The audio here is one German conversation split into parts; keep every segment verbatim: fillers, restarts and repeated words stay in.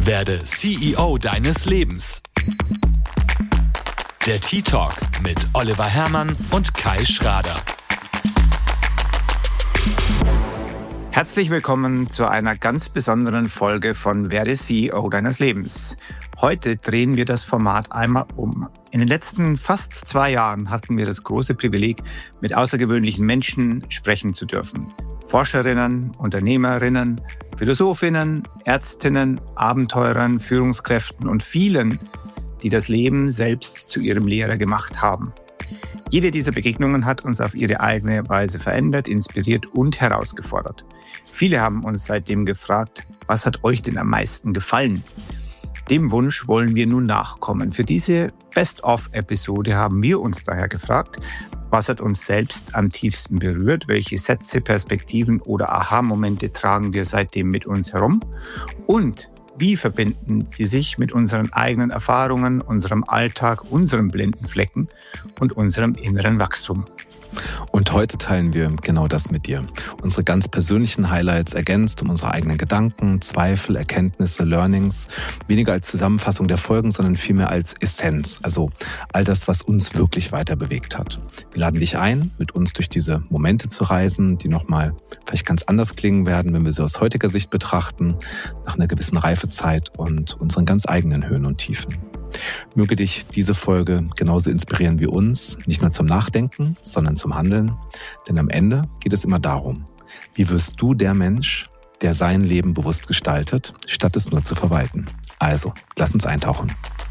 Werde C E O deines Lebens. Der Tea Talk mit Oliver Herrmann und Kai Schrader. Herzlich willkommen zu einer ganz besonderen Folge von Werde C E O deines Lebens. Heute drehen wir das Format einmal um. In den letzten fast zwei Jahren hatten wir das große Privileg, mit außergewöhnlichen Menschen sprechen zu dürfen. Forscherinnen, Unternehmerinnen, Philosophinnen, Ärztinnen, Abenteurern, Führungskräften und vielen, die das Leben selbst zu ihrem Lehrer gemacht haben. Jede dieser Begegnungen hat uns auf ihre eigene Weise verändert, inspiriert und herausgefordert. Viele haben uns seitdem gefragt, was hat euch denn am meisten gefallen? Dem Wunsch wollen wir nun nachkommen. Für diese Best-of-Episode haben wir uns daher gefragt, was hat uns selbst am tiefsten berührt? Welche Sätze, Perspektiven oder Aha-Momente tragen wir seitdem mit uns herum? Und wie verbinden sie sich mit unseren eigenen Erfahrungen, unserem Alltag, unseren blinden Flecken und unserem inneren Wachstum? Und heute teilen wir genau das mit dir. Unsere ganz persönlichen Highlights ergänzt um unsere eigenen Gedanken, Zweifel, Erkenntnisse, Learnings. Weniger als Zusammenfassung der Folgen, sondern vielmehr als Essenz. Also all das, was uns wirklich weiter bewegt hat. Wir laden dich ein, mit uns durch diese Momente zu reisen, die nochmal vielleicht ganz anders klingen werden, wenn wir sie aus heutiger Sicht betrachten, nach einer gewissen Reifezeit und unseren ganz eigenen Höhen und Tiefen. Möge dich diese Folge genauso inspirieren wie uns, nicht nur zum Nachdenken, sondern zum Handeln. Denn am Ende geht es immer darum, wie wirst du der Mensch, der sein Leben bewusst gestaltet, statt es nur zu verwalten. Also, lass uns eintauchen.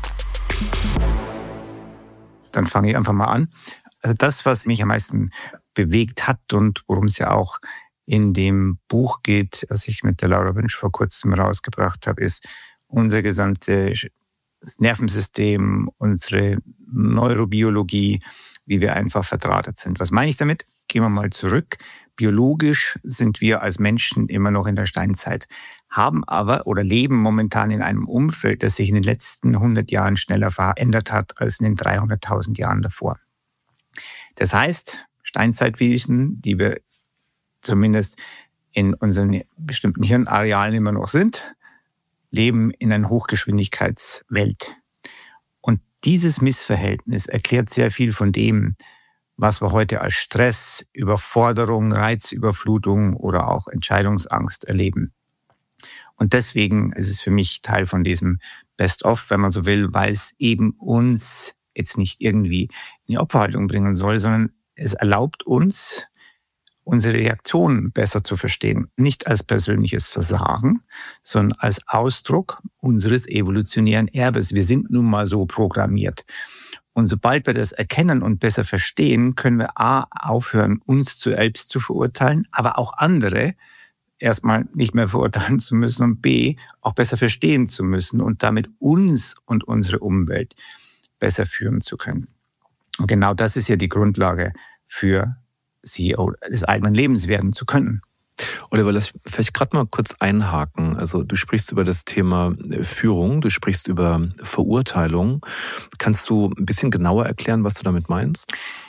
Dann fange ich einfach mal an. Also das, was mich am meisten bewegt hat und worum es ja auch in dem Buch geht, das ich mit der Laura Wünsch vor kurzem rausgebracht habe, ist unser gesamtes das Nervensystem, unsere Neurobiologie, wie wir einfach verdrahtet sind. Was meine ich damit? Gehen wir mal zurück. Biologisch sind wir als Menschen immer noch in der Steinzeit, haben aber oder leben momentan in einem Umfeld, das sich in den letzten hundert Jahren schneller verändert hat als in den dreihunderttausend Jahren davor. Das heißt, Steinzeitwesen, die wir zumindest in unseren bestimmten Hirnarealen immer noch sind, leben in einer Hochgeschwindigkeitswelt. Und dieses Missverhältnis erklärt sehr viel von dem, was wir heute als Stress, Überforderung, Reizüberflutung oder auch Entscheidungsangst erleben. Und deswegen ist es für mich Teil von diesem Best-of, wenn man so will, weil es eben uns jetzt nicht irgendwie in die Opferhaltung bringen soll, sondern es erlaubt uns, unsere Reaktionen besser zu verstehen. Nicht als persönliches Versagen, sondern als Ausdruck unseres evolutionären Erbes. Wir sind nun mal so programmiert. Und sobald wir das erkennen und besser verstehen, können wir A, aufhören, uns zu selbst zu verurteilen, aber auch andere erstmal nicht mehr verurteilen zu müssen und B, auch besser verstehen zu müssen und damit uns und unsere Umwelt besser führen zu können. Und genau das ist ja die Grundlage für C E O des eigenen Lebens werden zu können. Oliver, lass mich vielleicht gerade mal kurz einhaken. Also du sprichst über das Thema Führung, du sprichst über Verurteilung. Kannst du ein bisschen genauer erklären, was du damit meinst?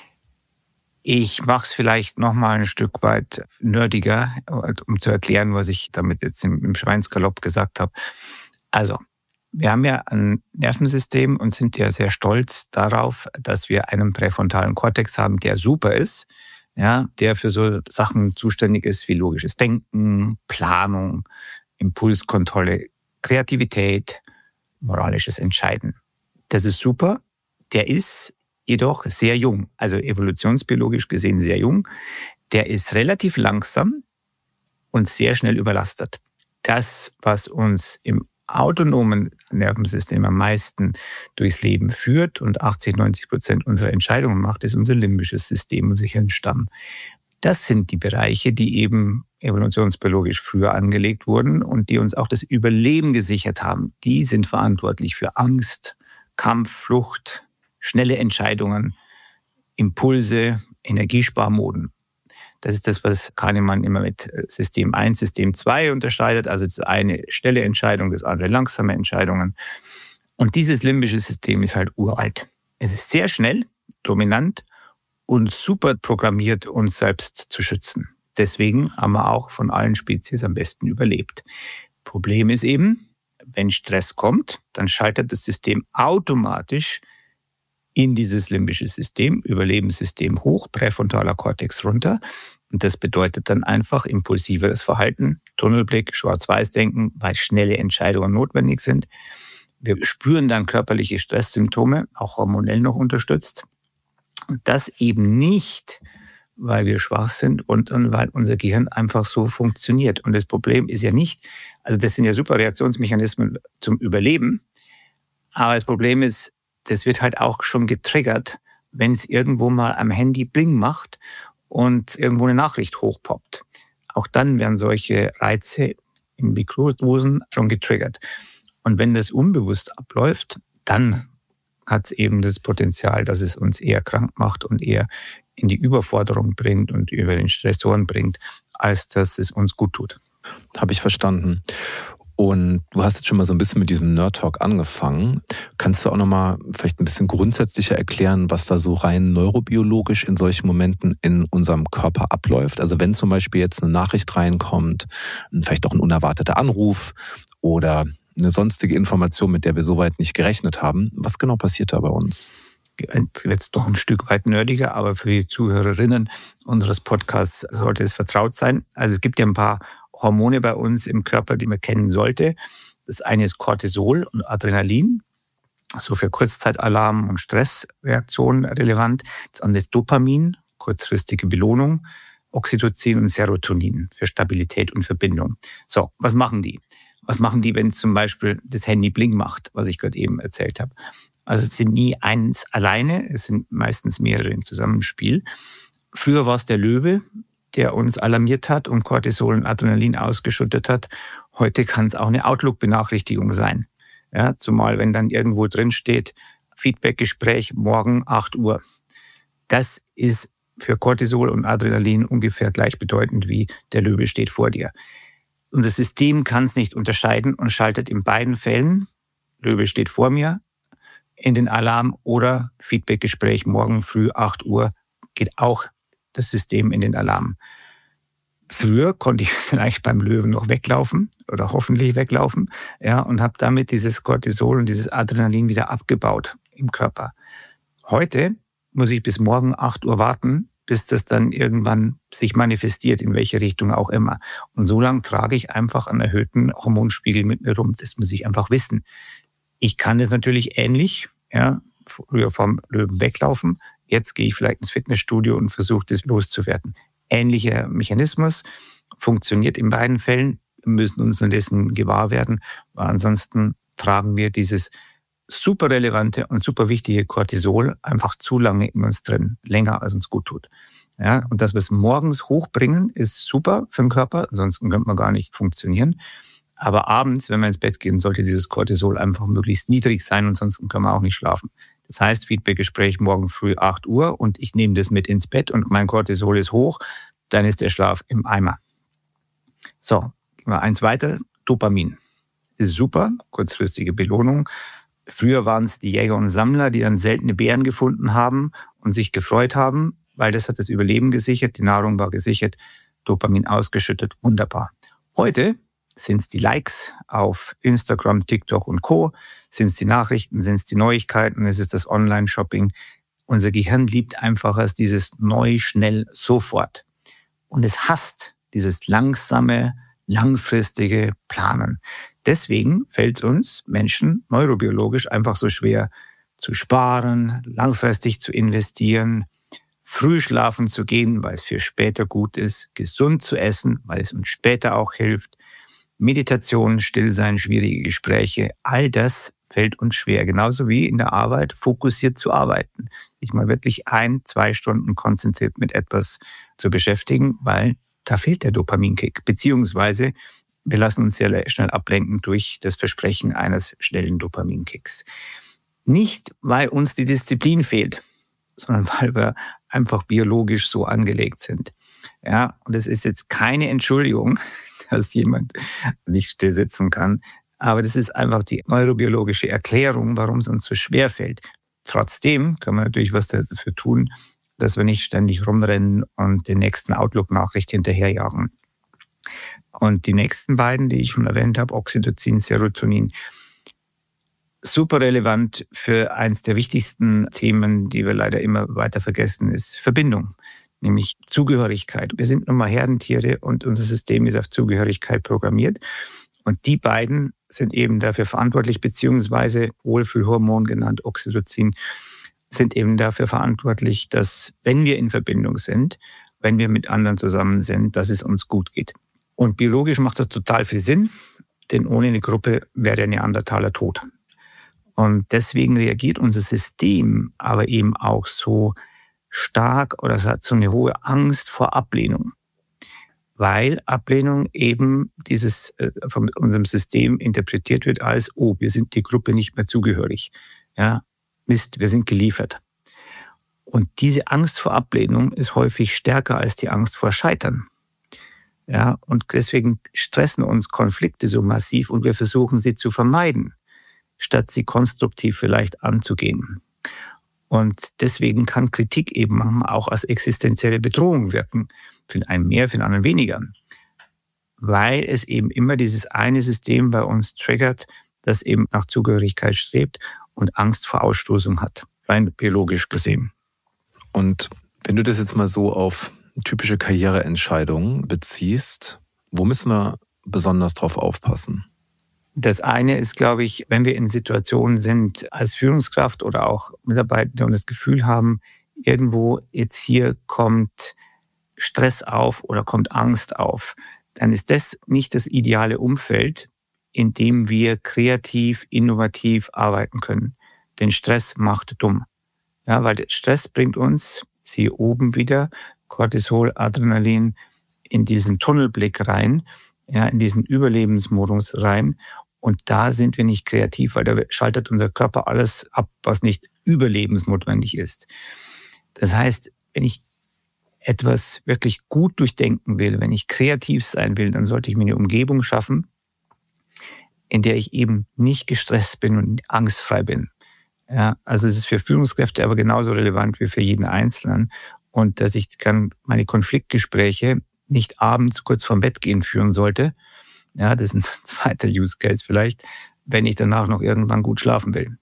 Ich mache es vielleicht noch mal ein Stück weit nerdiger, um zu erklären, was ich damit jetzt im, im Schweinsgalopp gesagt habe. Also, wir haben ja ein Nervensystem und sind ja sehr stolz darauf, dass wir einen präfrontalen Kortex haben, der super ist. Ja, der für so Sachen zuständig ist wie logisches Denken, Planung, Impulskontrolle, Kreativität, moralisches Entscheiden. Das ist super. Der ist jedoch sehr jung, also evolutionsbiologisch gesehen sehr jung. Der ist relativ langsam und sehr schnell überlastet. Das, was uns im autonomen Nervensystem am meisten durchs Leben führt und achtzig, neunzig Prozent unserer Entscheidungen macht, ist unser limbisches System, unser Hirnstamm. Das sind die Bereiche, die eben evolutionsbiologisch früher angelegt wurden und die uns auch das Überleben gesichert haben. Die sind verantwortlich für Angst, Kampf, Flucht, schnelle Entscheidungen, Impulse, Energiesparmoden. Das ist das, was Kahnemann immer mit System eins, System zwei unterscheidet. Also das eine schnelle Entscheidung, das andere langsame Entscheidungen. Und dieses limbische System ist halt uralt. Es ist sehr schnell, dominant und super programmiert, uns selbst zu schützen. Deswegen haben wir auch von allen Spezies am besten überlebt. Problem ist eben, wenn Stress kommt, dann schaltet das System automatisch in dieses limbische System, Überlebenssystem hoch, präfrontaler Kortex runter. Und das bedeutet dann einfach impulsiveres Verhalten, Tunnelblick, Schwarz-Weiß-Denken, weil schnelle Entscheidungen notwendig sind. Wir spüren dann körperliche Stresssymptome, auch hormonell noch unterstützt. Und das eben nicht, weil wir schwach sind und, und weil unser Gehirn einfach so funktioniert. Und das Problem ist ja nicht, also das sind ja super Reaktionsmechanismen zum Überleben, aber das Problem ist, das wird halt auch schon getriggert, wenn es irgendwo mal am Handy Bling macht und irgendwo eine Nachricht hochpoppt. Auch dann werden solche Reize im Mikrodosen schon getriggert. Und wenn das unbewusst abläuft, dann hat es eben das Potenzial, dass es uns eher krank macht und eher in die Überforderung bringt und über den Stressoren bringt, als dass es uns gut tut. Habe ich verstanden. Und du hast jetzt schon mal so ein bisschen mit diesem Nerd-Talk angefangen. Kannst du auch noch mal vielleicht ein bisschen grundsätzlicher erklären, was da so rein neurobiologisch in solchen Momenten in unserem Körper abläuft? Also wenn zum Beispiel jetzt eine Nachricht reinkommt, vielleicht auch ein unerwarteter Anruf oder eine sonstige Information, mit der wir soweit nicht gerechnet haben, was genau passiert da bei uns? Jetzt doch ein Stück weit nerdiger, aber für die Zuhörerinnen unseres Podcasts sollte es vertraut sein. Also es gibt ja ein paar Hormone bei uns im Körper, die man kennen sollte. Das eine ist Cortisol und Adrenalin, so für Kurzzeitalarm und Stressreaktionen relevant. Das andere ist Dopamin, kurzfristige Belohnung, Oxytocin und Serotonin für Stabilität und Verbindung. So, was machen die? Was machen die, wenn zum Beispiel das Handy Bling macht, was ich gerade eben erzählt habe? Also es sind nie eins alleine, es sind meistens mehrere im Zusammenspiel. Früher war es der Löwe, der uns alarmiert hat und Cortisol und Adrenalin ausgeschüttet hat. Heute kann es auch eine Outlook-Benachrichtigung sein. Ja, zumal wenn dann irgendwo drin steht, Feedbackgespräch morgen acht Uhr. Das ist für Cortisol und Adrenalin ungefähr gleichbedeutend wie der Löwe steht vor dir. Und das System kann es nicht unterscheiden und schaltet in beiden Fällen, Löwe steht vor mir, in den Alarm oder Feedbackgespräch morgen früh acht Uhr, geht auch das System in den Alarm. Früher konnte ich vielleicht beim Löwen noch weglaufen oder hoffentlich weglaufen, ja, und habe damit dieses Cortisol und dieses Adrenalin wieder abgebaut im Körper. Heute muss ich bis morgen acht Uhr warten, bis das dann irgendwann sich manifestiert, in welche Richtung auch immer. Und so lange trage ich einfach einen erhöhten Hormonspiegel mit mir rum. Das muss ich einfach wissen. Ich kann das natürlich ähnlich, ja, früher vom Löwen weglaufen. Jetzt gehe ich vielleicht ins Fitnessstudio und versuche, das loszuwerden. Ähnlicher Mechanismus, funktioniert in beiden Fällen. Wir müssen uns nur dessen gewahr werden, weil ansonsten tragen wir dieses super relevante und super wichtige Cortisol einfach zu lange in uns drin, länger als uns gut tut. Ja, und dass wir es morgens hochbringen, ist super für den Körper, ansonsten könnte man gar nicht funktionieren. Aber abends, wenn wir ins Bett gehen, sollte dieses Cortisol einfach möglichst niedrig sein, ansonsten können wir auch nicht schlafen. Das heißt, Feedbackgespräch morgen früh acht Uhr und ich nehme das mit ins Bett und mein Cortisol ist hoch, dann ist der Schlaf im Eimer. So, gehen wir eins weiter. Dopamin ist super, kurzfristige Belohnung. Früher waren es die Jäger und Sammler, die dann seltene Beeren gefunden haben und sich gefreut haben, weil das hat das Überleben gesichert, die Nahrung war gesichert, Dopamin ausgeschüttet, wunderbar. Heute sind es die Likes auf Instagram, TikTok und Co., sind es die Nachrichten, sind es die Neuigkeiten, es ist das Online-Shopping. Unser Gehirn liebt einfach als dieses neu, schnell, sofort. Und es hasst dieses langsame, langfristige Planen. Deswegen fällt es uns Menschen neurobiologisch einfach so schwer zu sparen, langfristig zu investieren, früh schlafen zu gehen, weil es für später gut ist, gesund zu essen, weil es uns später auch hilft, Meditation, Stillsein, schwierige Gespräche, all das fällt uns schwer. Genauso wie in der Arbeit fokussiert zu arbeiten. Sich mal wirklich ein, zwei Stunden konzentriert mit etwas zu beschäftigen, weil da fehlt der Dopaminkick. Beziehungsweise wir lassen uns sehr schnell ablenken durch das Versprechen eines schnellen Dopaminkicks. Nicht, weil uns die Disziplin fehlt, sondern weil wir einfach biologisch so angelegt sind. Ja, und es ist jetzt keine Entschuldigung, dass jemand nicht still sitzen kann. Aber das ist einfach die neurobiologische Erklärung, warum es uns so schwer fällt. Trotzdem können wir natürlich was dafür tun, dass wir nicht ständig rumrennen und den nächsten Outlook-Nachricht hinterherjagen. Und die nächsten beiden, die ich schon erwähnt habe, Oxytocin, Serotonin, super relevant für eins der wichtigsten Themen, die wir leider immer weiter vergessen, ist Verbindung, nämlich Zugehörigkeit. Wir sind nun mal Herdentiere und unser System ist auf Zugehörigkeit programmiert. Und die beiden sind eben dafür verantwortlich, beziehungsweise Wohlfühlhormon genannt Oxytocin, sind eben dafür verantwortlich, dass, wenn wir in Verbindung sind, wenn wir mit anderen zusammen sind, dass es uns gut geht. Und biologisch macht das total viel Sinn, denn ohne eine Gruppe wäre der Neandertaler tot. Und deswegen reagiert unser System aber eben auch so stark oder es hat so eine hohe Angst vor Ablehnung. Weil Ablehnung eben dieses äh, von unserem System interpretiert wird als, oh, wir sind die Gruppe nicht mehr zugehörig. Ja, Mist, wir sind geliefert. Und diese Angst vor Ablehnung ist häufig stärker als die Angst vor Scheitern. Ja, und deswegen stressen uns Konflikte so massiv und wir versuchen sie zu vermeiden, statt sie konstruktiv vielleicht anzugehen. Und deswegen kann Kritik eben manchmal auch als existenzielle Bedrohung wirken. Für den einen mehr, für den anderen weniger. Weil es eben immer dieses eine System bei uns triggert, das eben nach Zugehörigkeit strebt und Angst vor Ausstoßung hat. Rein biologisch gesehen. Und wenn du das jetzt mal so auf typische Karriereentscheidungen beziehst, wo müssen wir besonders drauf aufpassen? Das eine ist, glaube ich, wenn wir in Situationen sind als Führungskraft oder auch Mitarbeiter und das Gefühl haben, irgendwo jetzt hier kommt Stress auf oder kommt Angst auf, dann ist das nicht das ideale Umfeld, in dem wir kreativ, innovativ arbeiten können. Denn Stress macht dumm. Ja, weil Stress bringt uns, siehe oben wieder, Cortisol, Adrenalin, in diesen Tunnelblick rein, ja, in diesen Überlebensmodus rein. Und da sind wir nicht kreativ, weil da schaltet unser Körper alles ab, was nicht überlebensnotwendig ist. Das heißt, wenn ich etwas wirklich gut durchdenken will, wenn ich kreativ sein will, dann sollte ich mir eine Umgebung schaffen, in der ich eben nicht gestresst bin und angstfrei bin. Ja, also es ist für Führungskräfte aber genauso relevant wie für jeden Einzelnen. Und dass ich kann meine Konfliktgespräche nicht abends kurz vorm Bett gehen führen sollte. Ja, das ist ein zweiter Use Case vielleicht, wenn ich danach noch irgendwann gut schlafen will.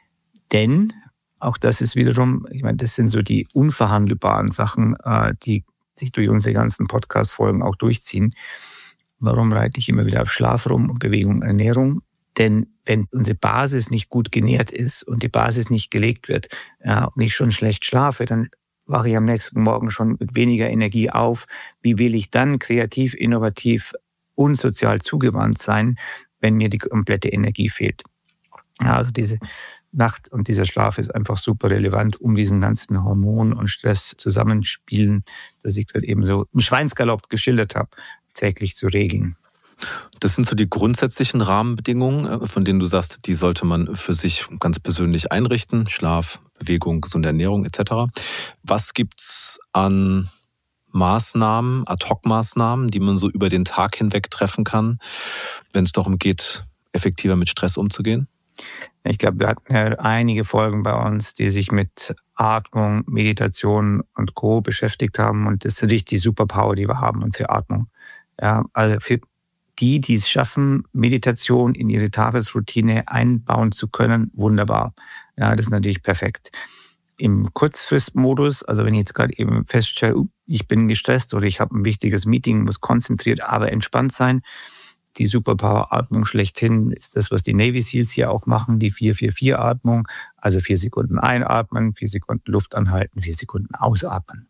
Denn auch das ist wiederum, ich meine, das sind so die unverhandelbaren Sachen, die sich durch unsere ganzen Podcast-Folgen auch durchziehen. Warum reite ich immer wieder auf Schlaf rum und Bewegung und Ernährung? Denn wenn unsere Basis nicht gut genährt ist und die Basis nicht gelegt wird, ja, und ich schon schlecht schlafe, dann wache ich am nächsten Morgen schon mit weniger Energie auf. Wie will ich dann kreativ, innovativ und sozial zugewandt sein, wenn mir die komplette Energie fehlt? Ja, also diese Nacht und dieser Schlaf ist einfach super relevant, um diesen ganzen Hormon- und Stress-Zusammenspielen, das ich gerade eben so im Schweinsgalopp geschildert habe, täglich zu regeln. Das sind so die grundsätzlichen Rahmenbedingungen, von denen du sagst, die sollte man für sich ganz persönlich einrichten. Schlaf, Bewegung, gesunde Ernährung et cetera. Was gibt's an Maßnahmen, Ad-Hoc-Maßnahmen, die man so über den Tag hinweg treffen kann, wenn es darum geht, effektiver mit Stress umzugehen? Ich glaube, wir hatten ja einige Folgen bei uns, die sich mit Atmung, Meditation und Co. beschäftigt haben. Und das ist natürlich die Superpower, die wir haben, unsere Atmung. Ja, also für die, die es schaffen, Meditation in ihre Tagesroutine einbauen zu können, wunderbar. Ja, das ist natürlich perfekt. Im Kurzfristmodus, also wenn ich jetzt gerade eben feststelle, ich bin gestresst oder ich habe ein wichtiges Meeting, muss konzentriert, aber entspannt sein. Die Superpower-Atmung schlechthin ist das, was die Navy Seals hier auch machen, die vier vier vier Atmung. Also vier Sekunden einatmen, vier Sekunden Luft anhalten, vier Sekunden ausatmen.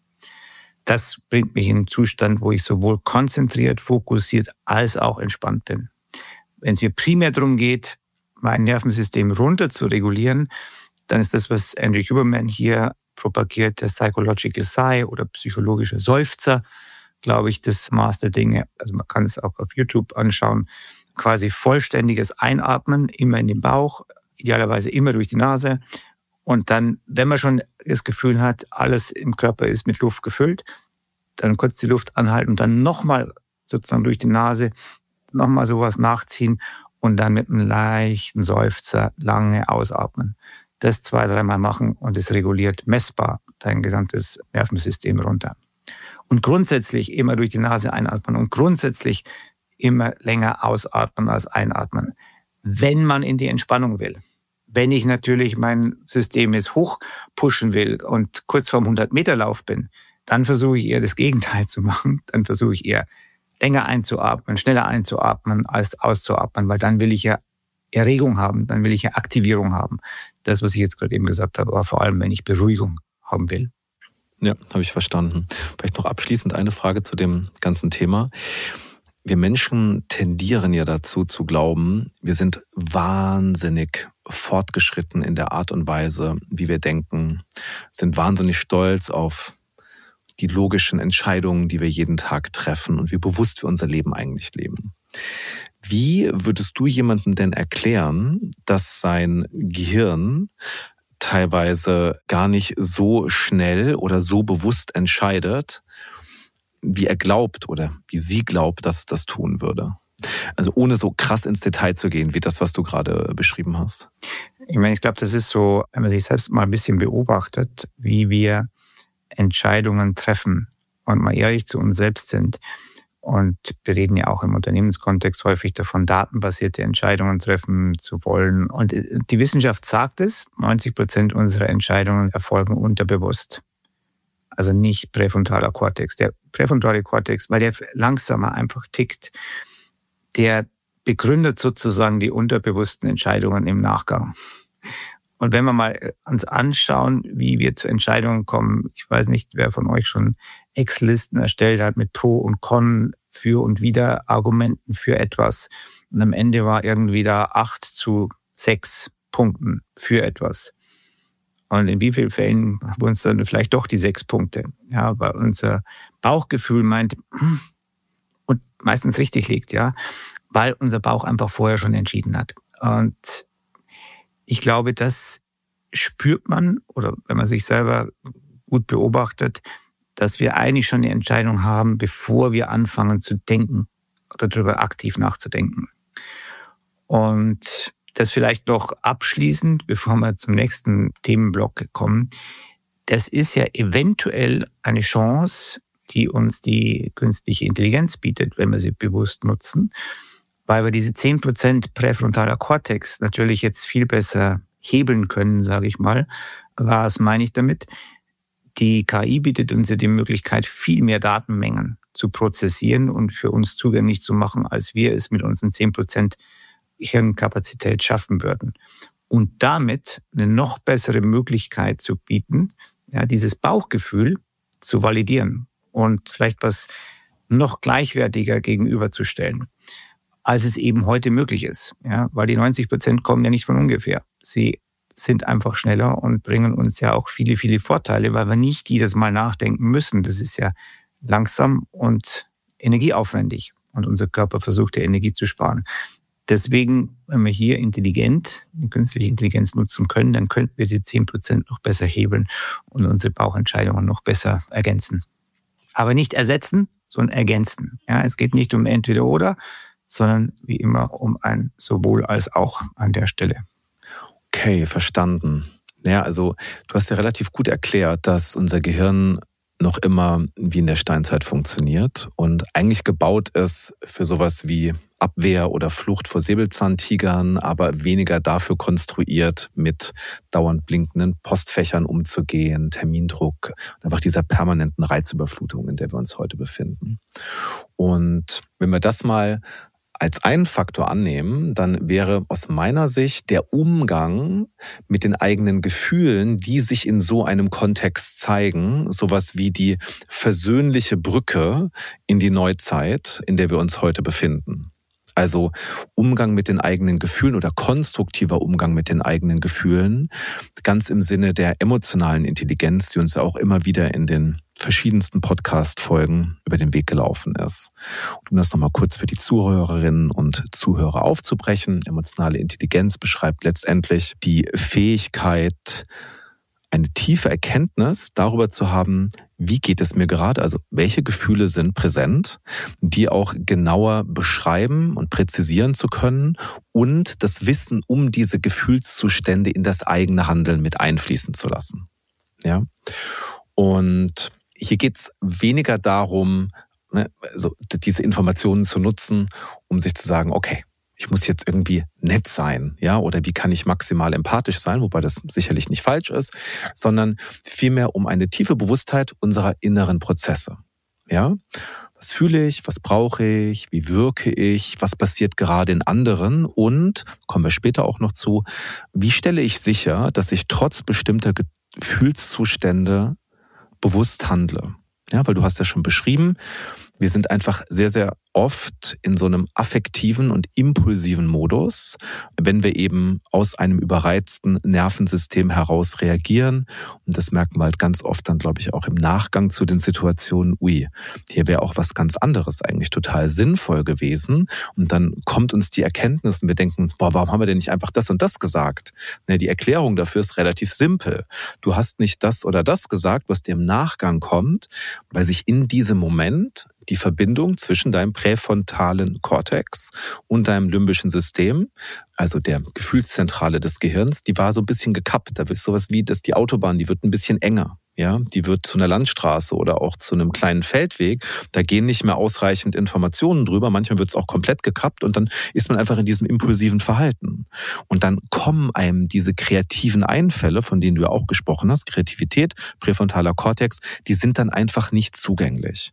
Das bringt mich in einen Zustand, wo ich sowohl konzentriert, fokussiert als auch entspannt bin. Wenn es mir primär darum geht, mein Nervensystem runter zu regulieren, dann ist das, was Andrew Huberman hier propagiert, der Psychological Sigh oder psychologische Seufzer, glaube ich, das Maß der Dinge. Also man kann es auch auf YouTube anschauen. Quasi vollständiges Einatmen, immer in den Bauch, idealerweise immer durch die Nase. Und dann, wenn man schon das Gefühl hat, alles im Körper ist mit Luft gefüllt, dann kurz die Luft anhalten und dann nochmal sozusagen durch die Nase nochmal sowas nachziehen und dann mit einem leichten Seufzer lange ausatmen. Das zwei, dreimal machen und es reguliert messbar dein gesamtes Nervensystem runter. Und grundsätzlich immer durch die Nase einatmen und grundsätzlich immer länger ausatmen als einatmen, wenn man in die Entspannung will. Wenn ich natürlich mein System jetzt hoch pushen will und kurz vorm hundert-Meter-Lauf bin, dann versuche ich eher das Gegenteil zu machen. Dann versuche ich eher länger einzuatmen, schneller einzuatmen als auszuatmen, weil dann will ich ja Erregung haben, dann will ich ja Aktivierung haben. Das, was ich jetzt gerade eben gesagt habe, aber vor allem, wenn ich Beruhigung haben will. Ja, habe ich verstanden. Vielleicht noch abschließend eine Frage zu dem ganzen Thema. Wir Menschen tendieren ja dazu zu glauben, wir sind wahnsinnig fortgeschritten in der Art und Weise, wie wir denken, sind wahnsinnig stolz auf die logischen Entscheidungen, die wir jeden Tag treffen und wie bewusst wir unser Leben eigentlich leben. Wie würdest du jemandem denn erklären, dass sein Gehirn teilweise gar nicht so schnell oder so bewusst entscheidet, wie er glaubt oder wie sie glaubt, dass es das tun würde? Also ohne so krass ins Detail zu gehen, wie das, was du gerade beschrieben hast. Ich meine, ich glaube, das ist so, wenn man sich selbst mal ein bisschen beobachtet, wie wir Entscheidungen treffen und mal ehrlich zu uns selbst sind. Und wir reden ja auch im Unternehmenskontext häufig davon, datenbasierte Entscheidungen treffen zu wollen. Und die Wissenschaft sagt es, neunzig Prozent unserer Entscheidungen erfolgen unterbewusst. Also nicht präfrontaler Kortex. Der präfrontale Kortex, weil der langsamer einfach tickt, der begründet sozusagen die unterbewussten Entscheidungen im Nachgang. Und wenn wir mal uns anschauen, wie wir zu Entscheidungen kommen, ich weiß nicht, wer von euch schon Excel-Listen erstellt hat mit Pro und Con, für und wider Argumenten für etwas. Und am Ende war irgendwie da acht zu sechs Punkten für etwas. Und in wie vielen Fällen wurden es dann vielleicht doch die sechs Punkte? Ja, weil unser Bauchgefühl meint und meistens richtig liegt, ja, weil unser Bauch einfach vorher schon entschieden hat. Und ich glaube, das spürt man, oder wenn man sich selber gut beobachtet, dass wir eigentlich schon eine Entscheidung haben, bevor wir anfangen zu denken oder darüber aktiv nachzudenken. Und das vielleicht noch abschließend, bevor wir zum nächsten Themenblock kommen. Das ist ja eventuell eine Chance, die uns die künstliche Intelligenz bietet, wenn wir sie bewusst nutzen, weil wir diese zehn Prozent präfrontaler Kortex natürlich jetzt viel besser hebeln können, sage ich mal. Was meine ich damit? Die K I bietet uns ja die Möglichkeit, viel mehr Datenmengen zu prozessieren und für uns zugänglich zu machen, als wir es mit unseren zehn Prozent Hirnkapazität schaffen würden. Und damit eine noch bessere Möglichkeit zu bieten, ja, dieses Bauchgefühl zu validieren und vielleicht was noch gleichwertiger gegenüberzustellen, als es eben heute möglich ist. Ja, weil die neunzig Prozent kommen ja nicht von ungefähr. Sie sind einfach schneller und bringen uns ja auch viele, viele Vorteile, weil wir nicht jedes Mal nachdenken müssen. Das ist ja langsam und energieaufwendig. Und unser Körper versucht ja Energie zu sparen. Deswegen, wenn wir hier intelligent, die künstliche Intelligenz nutzen können, dann könnten wir die zehn Prozent noch besser hebeln und unsere Bauchentscheidungen noch besser ergänzen. Aber nicht ersetzen, sondern ergänzen. Ja, es geht nicht um entweder oder, sondern wie immer um ein sowohl als auch an der Stelle. Okay, verstanden. Ja, also du hast ja relativ gut erklärt, dass unser Gehirn noch immer wie in der Steinzeit funktioniert und eigentlich gebaut ist für sowas wie Abwehr oder Flucht vor Säbelzahntigern, aber weniger dafür konstruiert, mit dauernd blinkenden Postfächern umzugehen, Termindruck, einfach dieser permanenten Reizüberflutung, in der wir uns heute befinden. Und wenn wir das mal als einen Faktor annehmen, dann wäre aus meiner Sicht der Umgang mit den eigenen Gefühlen, die sich in so einem Kontext zeigen, sowas wie die versöhnliche Brücke in die Neuzeit, in der wir uns heute befinden. Also Umgang mit den eigenen Gefühlen oder konstruktiver Umgang mit den eigenen Gefühlen, ganz im Sinne der emotionalen Intelligenz, die uns ja auch immer wieder in den verschiedensten Podcast-Folgen über den Weg gelaufen ist. Und um das nochmal kurz für die Zuhörerinnen und Zuhörer aufzubrechen, emotionale Intelligenz beschreibt letztendlich die Fähigkeit, eine tiefe Erkenntnis darüber zu haben, wie geht es mir gerade, also welche Gefühle sind präsent, die auch genauer beschreiben und präzisieren zu können und das Wissen um diese Gefühlszustände in das eigene Handeln mit einfließen zu lassen. Ja? Und hier geht es weniger darum, ne, also diese Informationen zu nutzen, um sich zu sagen, okay, ich muss jetzt irgendwie nett sein, ja, oder wie kann ich maximal empathisch sein, wobei das sicherlich nicht falsch ist, sondern vielmehr um eine tiefe Bewusstheit unserer inneren Prozesse, ja. Was fühle ich, was brauche ich, wie wirke ich, was passiert gerade in anderen und, kommen wir später auch noch zu, wie stelle ich sicher, dass ich trotz bestimmter Gefühlszustände bewusst handle. Ja, weil du hast ja schon beschrieben, wir sind einfach sehr, sehr oft in so einem affektiven und impulsiven Modus, wenn wir eben aus einem überreizten Nervensystem heraus reagieren. Und das merken wir halt ganz oft dann, glaube ich, auch im Nachgang zu den Situationen, ui, hier wäre auch was ganz anderes eigentlich total sinnvoll gewesen. Und dann kommt uns die Erkenntnis und wir denken uns, boah, warum haben wir denn nicht einfach das und das gesagt? Ne, die Erklärung dafür ist relativ simpel. Du hast nicht das oder das gesagt, was dir im Nachgang kommt, weil sich in diesem Moment die Verbindung zwischen deinem präfrontalen Kortex und deinem limbischen System, also der Gefühlszentrale des Gehirns, die war so ein bisschen gekappt. Da ist sowas wie, dass die Autobahn, die wird ein bisschen enger. Ja, die wird zu einer Landstraße oder auch zu einem kleinen Feldweg. Da gehen nicht mehr ausreichend Informationen drüber. Manchmal wird es auch komplett gekappt und dann ist man einfach in diesem impulsiven Verhalten. Und dann kommen einem diese kreativen Einfälle, von denen du ja auch gesprochen hast, Kreativität, präfrontaler Kortex, die sind dann einfach nicht zugänglich.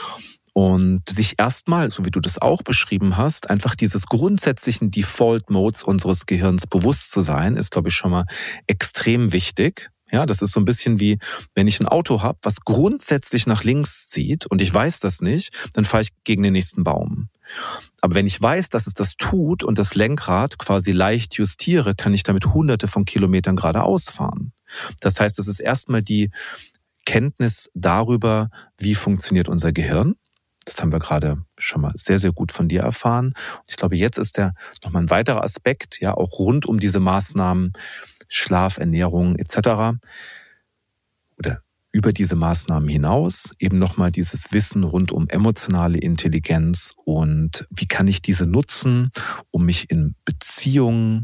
Und sich erstmal, so wie du das auch beschrieben hast, einfach dieses grundsätzlichen Default-Modes unseres Gehirns bewusst zu sein, ist, glaube ich, schon mal extrem wichtig. Ja, das ist so ein bisschen wie, wenn ich ein Auto habe, was grundsätzlich nach links zieht und ich weiß das nicht, dann fahre ich gegen den nächsten Baum. Aber wenn ich weiß, dass es das tut und das Lenkrad quasi leicht justiere, kann ich damit hunderte von Kilometern geradeaus fahren. Das heißt, es ist erstmal die Kenntnis darüber, wie funktioniert unser Gehirn. Das haben wir gerade schon mal sehr, sehr gut von dir erfahren. Und ich glaube, jetzt ist der nochmal ein weiterer Aspekt, ja, auch rund um diese Maßnahmen, Schlaf, Ernährung et cetera oder über diese Maßnahmen hinaus eben nochmal dieses Wissen rund um emotionale Intelligenz und wie kann ich diese nutzen, um mich in Beziehungen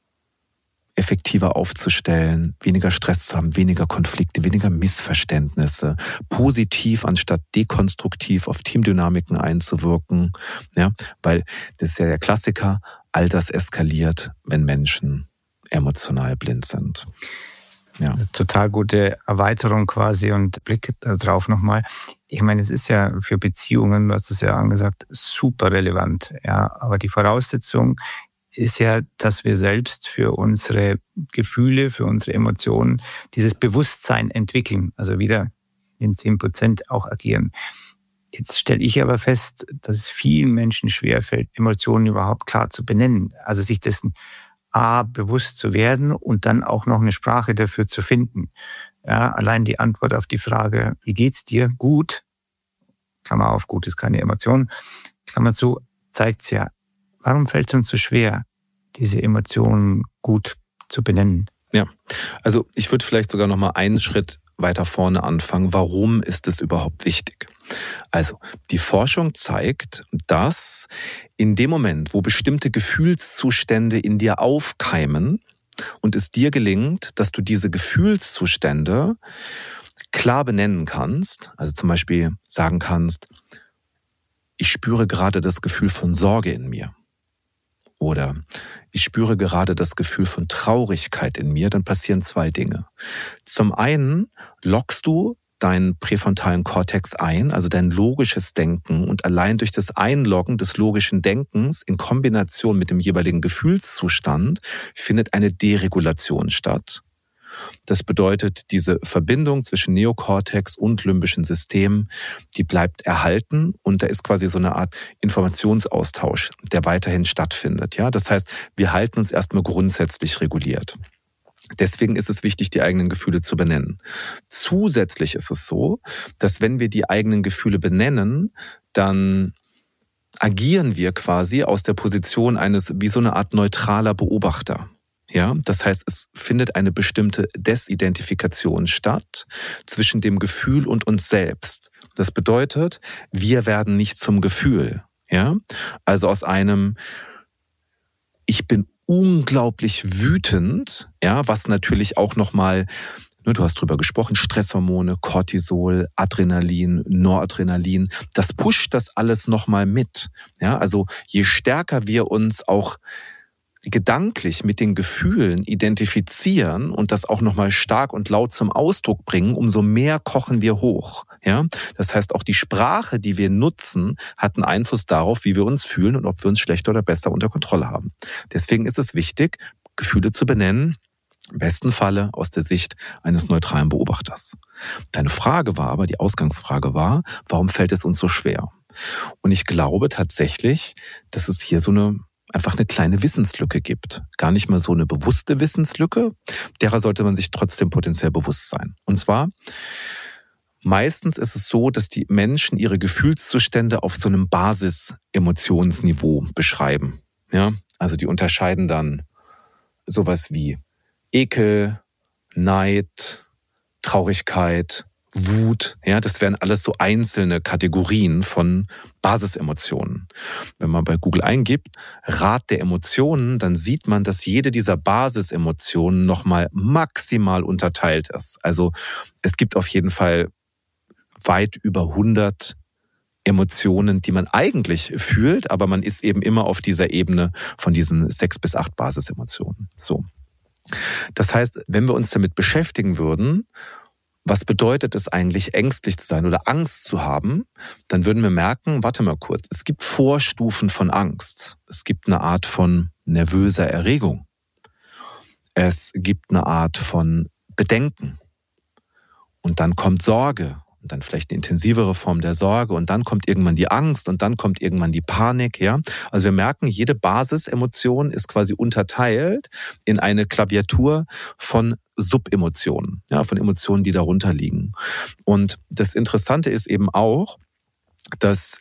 effektiver aufzustellen, weniger Stress zu haben, weniger Konflikte, weniger Missverständnisse, positiv anstatt dekonstruktiv auf Teamdynamiken einzuwirken, ja, weil das ist ja der Klassiker, all das eskaliert, wenn Menschen emotional blind sind. Ja. Total gute Erweiterung quasi und Blick darauf nochmal. Ich meine, es ist ja für Beziehungen, du hast es ja angesagt, super relevant, ja, aber die Voraussetzung ist ja, dass wir selbst für unsere Gefühle, für unsere Emotionen dieses Bewusstsein entwickeln, also wieder in zehn Prozent auch agieren. Jetzt stelle ich aber fest, dass es vielen Menschen schwerfällt, Emotionen überhaupt klar zu benennen, also sich dessen A, bewusst zu werden und dann auch noch eine Sprache dafür zu finden. Ja, allein die Antwort auf die Frage, wie geht's dir? Gut, Klammer auf, gut ist keine Emotion, Klammer zu, zeigt's ja. Warum fällt es uns so schwer, diese Emotionen gut zu benennen? Ja, also ich würde vielleicht sogar noch mal einen Schritt weiter vorne anfangen. Warum ist es überhaupt wichtig? Also die Forschung zeigt, dass in dem Moment, wo bestimmte Gefühlszustände in dir aufkeimen und es dir gelingt, dass du diese Gefühlszustände klar benennen kannst, also zum Beispiel sagen kannst, ich spüre gerade das Gefühl von Sorge in mir. Oder ich spüre gerade das Gefühl von Traurigkeit in mir, dann passieren zwei Dinge. Zum einen lockst du deinen präfrontalen Kortex ein, also dein logisches Denken, und allein durch das Einloggen des logischen Denkens in Kombination mit dem jeweiligen Gefühlszustand findet eine Deregulation statt. Das bedeutet, diese Verbindung zwischen Neokortex und limbischen System, die bleibt erhalten und da ist quasi so eine Art Informationsaustausch, der weiterhin stattfindet. Ja, das heißt, wir halten uns erstmal grundsätzlich reguliert. Deswegen ist es wichtig, die eigenen Gefühle zu benennen. Zusätzlich ist es so, dass wenn wir die eigenen Gefühle benennen, dann agieren wir quasi aus der Position eines wie so eine Art neutraler Beobachter. Ja, das heißt, es findet eine bestimmte Desidentifikation statt zwischen dem Gefühl und uns selbst. Das bedeutet, wir werden nicht zum Gefühl. Ja, also aus einem ich bin unglaublich wütend, ja, was natürlich auch nochmal Du hast drüber gesprochen, Stresshormone, Cortisol, Adrenalin, Noradrenalin, das pusht das alles nochmal mit. Ja, also je stärker wir uns auch gedanklich mit den Gefühlen identifizieren und das auch nochmal stark und laut zum Ausdruck bringen, umso mehr kochen wir hoch. Ja, das heißt, auch die Sprache, die wir nutzen, hat einen Einfluss darauf, wie wir uns fühlen und ob wir uns schlechter oder besser unter Kontrolle haben. Deswegen ist es wichtig, Gefühle zu benennen, im besten Falle aus der Sicht eines neutralen Beobachters. Deine Frage war aber, die Ausgangsfrage war, warum fällt es uns so schwer? Und ich glaube tatsächlich, dass es hier so eine einfach eine kleine Wissenslücke gibt. Gar nicht mal so eine bewusste Wissenslücke, derer sollte man sich trotzdem potenziell bewusst sein. Und zwar, meistens ist es so, dass die Menschen ihre Gefühlszustände auf so einem Basis-Emotionsniveau beschreiben. Ja, also die unterscheiden dann sowas wie Ekel, Neid, Traurigkeit, Wut, ja, das wären alles so einzelne Kategorien von Basisemotionen. Wenn man bei Google eingibt, Rat der Emotionen, dann sieht man, dass jede dieser Basisemotionen nochmal maximal unterteilt ist. Also es gibt auf jeden Fall weit über hundert Emotionen, die man eigentlich fühlt, aber man ist eben immer auf dieser Ebene von diesen sechs bis acht Basisemotionen. So. Das heißt, wenn wir uns damit beschäftigen würden, was bedeutet es eigentlich, ängstlich zu sein oder Angst zu haben, dann würden wir merken, warte mal kurz, es gibt Vorstufen von Angst. Es gibt eine Art von nervöser Erregung. Es gibt eine Art von Bedenken. Und dann kommt Sorge. Und dann vielleicht eine intensivere Form der Sorge und dann kommt irgendwann die Angst und dann kommt irgendwann die Panik, ja. Also wir merken, jede Basisemotion ist quasi unterteilt in eine Klaviatur von Subemotionen, ja, von Emotionen, die darunter liegen. Und das Interessante ist eben auch, dass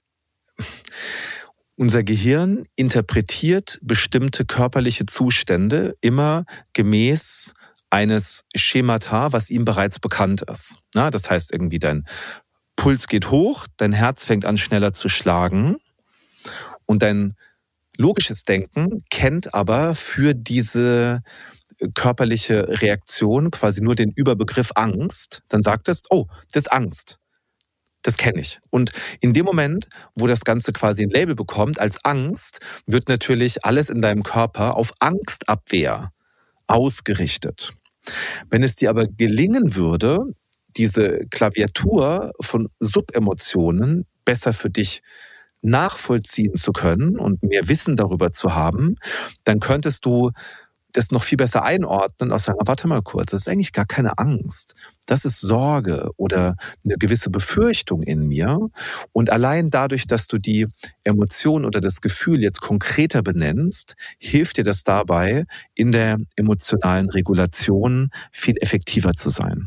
unser Gehirn interpretiert bestimmte körperliche Zustände immer gemäß eines Schemata, was ihm bereits bekannt ist. Na, das heißt irgendwie, dein Puls geht hoch, dein Herz fängt an schneller zu schlagen und dein logisches Denken kennt aber für diese körperliche Reaktion quasi nur den Überbegriff Angst. Dann sagt es, oh, das ist Angst. Das kenne ich. Und in dem Moment, wo das Ganze quasi ein Label bekommt als Angst, wird natürlich alles in deinem Körper auf Angstabwehr ausgerichtet. Wenn es dir aber gelingen würde, diese Klaviatur von Subemotionen besser für dich nachvollziehen zu können und mehr Wissen darüber zu haben, dann könntest du das noch viel besser einordnen und auch sagen, warte mal kurz, das ist eigentlich gar keine Angst. Das ist Sorge oder eine gewisse Befürchtung in mir. Und allein dadurch, dass du die Emotion oder das Gefühl jetzt konkreter benennst, hilft dir das dabei, in der emotionalen Regulation viel effektiver zu sein.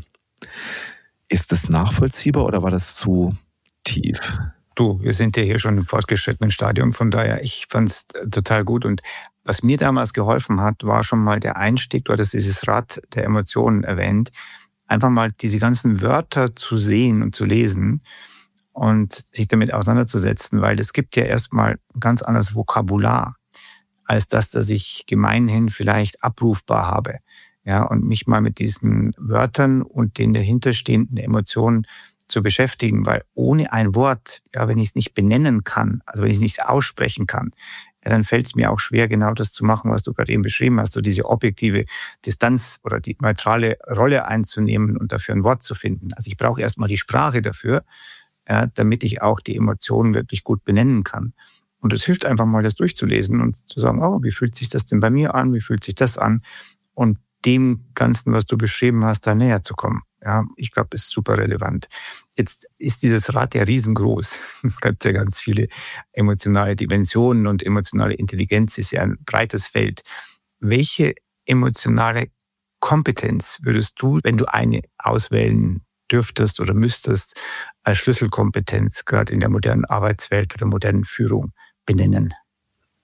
Ist das nachvollziehbar oder war das zu tief? Du, wir sind ja hier schon im fortgeschrittenen Stadium, von daher, ich fand es total gut. Und was mir damals geholfen hat, war schon mal der Einstieg, du hattest dieses Rad der Emotionen erwähnt, einfach mal diese ganzen Wörter zu sehen und zu lesen und sich damit auseinanderzusetzen, weil es gibt ja erstmal ein ganz anderes Vokabular als das, das ich gemeinhin vielleicht abrufbar habe. Ja, und mich mal mit diesen Wörtern und den dahinterstehenden Emotionen zu beschäftigen, weil ohne ein Wort, ja, wenn ich es nicht benennen kann, also wenn ich es nicht aussprechen kann, ja, dann fällt es mir auch schwer, genau das zu machen, was du gerade eben beschrieben hast, so diese objektive Distanz oder die neutrale Rolle einzunehmen und dafür ein Wort zu finden. Also ich brauche erstmal die Sprache dafür, ja, damit ich auch die Emotionen wirklich gut benennen kann. Und es hilft einfach mal, das durchzulesen und zu sagen, oh, wie fühlt sich das denn bei mir an, wie fühlt sich das an? Und dem Ganzen, was du beschrieben hast, da näher zu kommen. Ja, ich glaube, das ist super relevant. Jetzt ist dieses Rad ja riesengroß. Es gibt ja ganz viele emotionale Dimensionen und emotionale Intelligenz ist ja ein breites Feld. Welche emotionale Kompetenz würdest du, wenn du eine auswählen dürftest oder müsstest, als Schlüsselkompetenz gerade in der modernen Arbeitswelt oder modernen Führung benennen?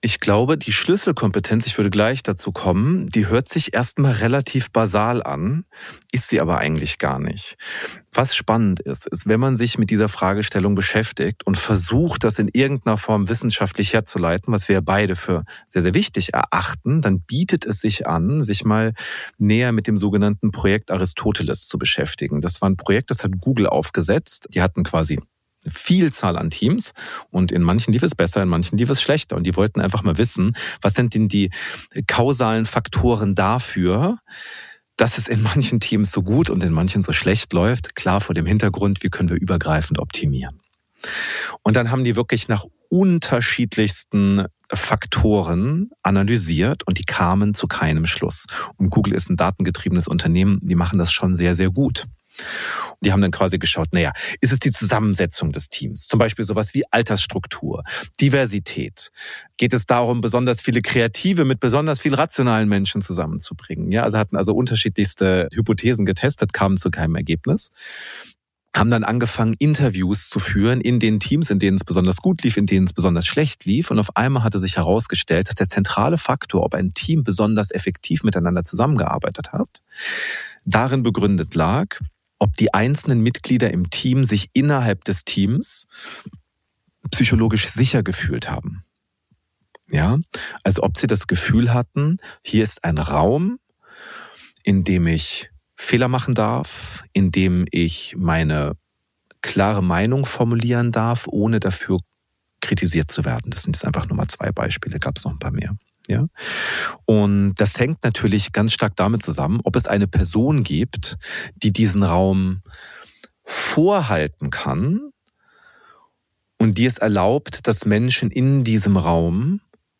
Ich glaube, die Schlüsselkompetenz, ich würde gleich dazu kommen, die hört sich erstmal relativ basal an, ist sie aber eigentlich gar nicht. Was spannend ist, ist, wenn man sich mit dieser Fragestellung beschäftigt und versucht, das in irgendeiner Form wissenschaftlich herzuleiten, was wir beide für sehr, sehr wichtig erachten, dann bietet es sich an, sich mal näher mit dem sogenannten Projekt Aristoteles zu beschäftigen. Das war ein Projekt, das hat Google aufgesetzt. Die hatten quasi eine Vielzahl an Teams und in manchen lief es besser, in manchen lief es schlechter. Und die wollten einfach mal wissen, was sind denn die kausalen Faktoren dafür, dass es in manchen Teams so gut und in manchen so schlecht läuft. Klar, vor dem Hintergrund, wie können wir übergreifend optimieren. Und dann haben die wirklich nach unterschiedlichsten Faktoren analysiert und die kamen zu keinem Schluss. Und Google ist ein datengetriebenes Unternehmen, die machen das schon sehr, sehr gut. Die haben dann quasi geschaut, naja, ist es die Zusammensetzung des Teams? Zum Beispiel sowas wie Altersstruktur, Diversität. Geht es darum, besonders viele Kreative mit besonders viel rationalen Menschen zusammenzubringen? Ja, also hatten also unterschiedlichste Hypothesen getestet, kamen zu keinem Ergebnis. Haben dann angefangen, Interviews zu führen in den Teams, in denen es besonders gut lief, in denen es besonders schlecht lief. Und auf einmal hatte sich herausgestellt, dass der zentrale Faktor, ob ein Team besonders effektiv miteinander zusammengearbeitet hat, darin begründet lag, ob die einzelnen Mitglieder im Team sich innerhalb des Teams psychologisch sicher gefühlt haben. Ja, also ob sie das Gefühl hatten, hier ist ein Raum, in dem ich Fehler machen darf, in dem ich meine klare Meinung formulieren darf, ohne dafür kritisiert zu werden. Das sind jetzt einfach nur mal zwei Beispiele, gab es noch ein paar mehr. Ja? Und das hängt natürlich ganz stark damit zusammen, ob es eine Person gibt, die diesen Raum vorhalten kann und die es erlaubt, dass Menschen in diesem Raum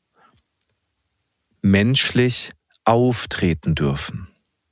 menschlich auftreten dürfen.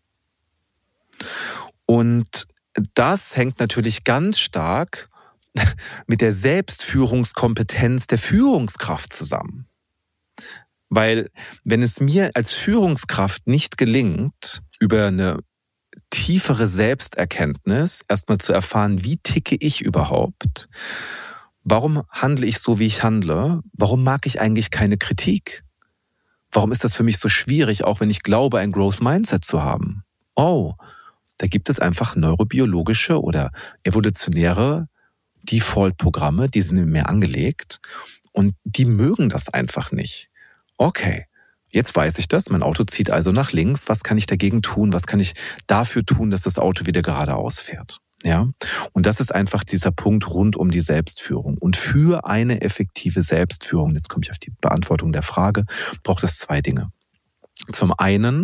Und das hängt natürlich ganz stark mit der Selbstführungskompetenz der Führungskraft zusammen. Weil wenn es mir als Führungskraft nicht gelingt, über eine tiefere Selbsterkenntnis erstmal zu erfahren, wie ticke ich überhaupt, warum handle ich so, wie ich handle, warum mag ich eigentlich keine Kritik, warum ist das für mich so schwierig, auch wenn ich glaube, ein Growth Mindset zu haben. Oh, da gibt es einfach neurobiologische oder evolutionäre Default-Programme, die sind in mir angelegt und die mögen das einfach nicht. Okay, jetzt weiß ich das, mein Auto zieht also nach links, was kann ich dagegen tun, was kann ich dafür tun, dass das Auto wieder geradeaus fährt? Ja? Und das ist einfach dieser Punkt rund um die Selbstführung. Und für eine effektive Selbstführung, jetzt komme ich auf die Beantwortung der Frage, braucht es zwei Dinge. Zum einen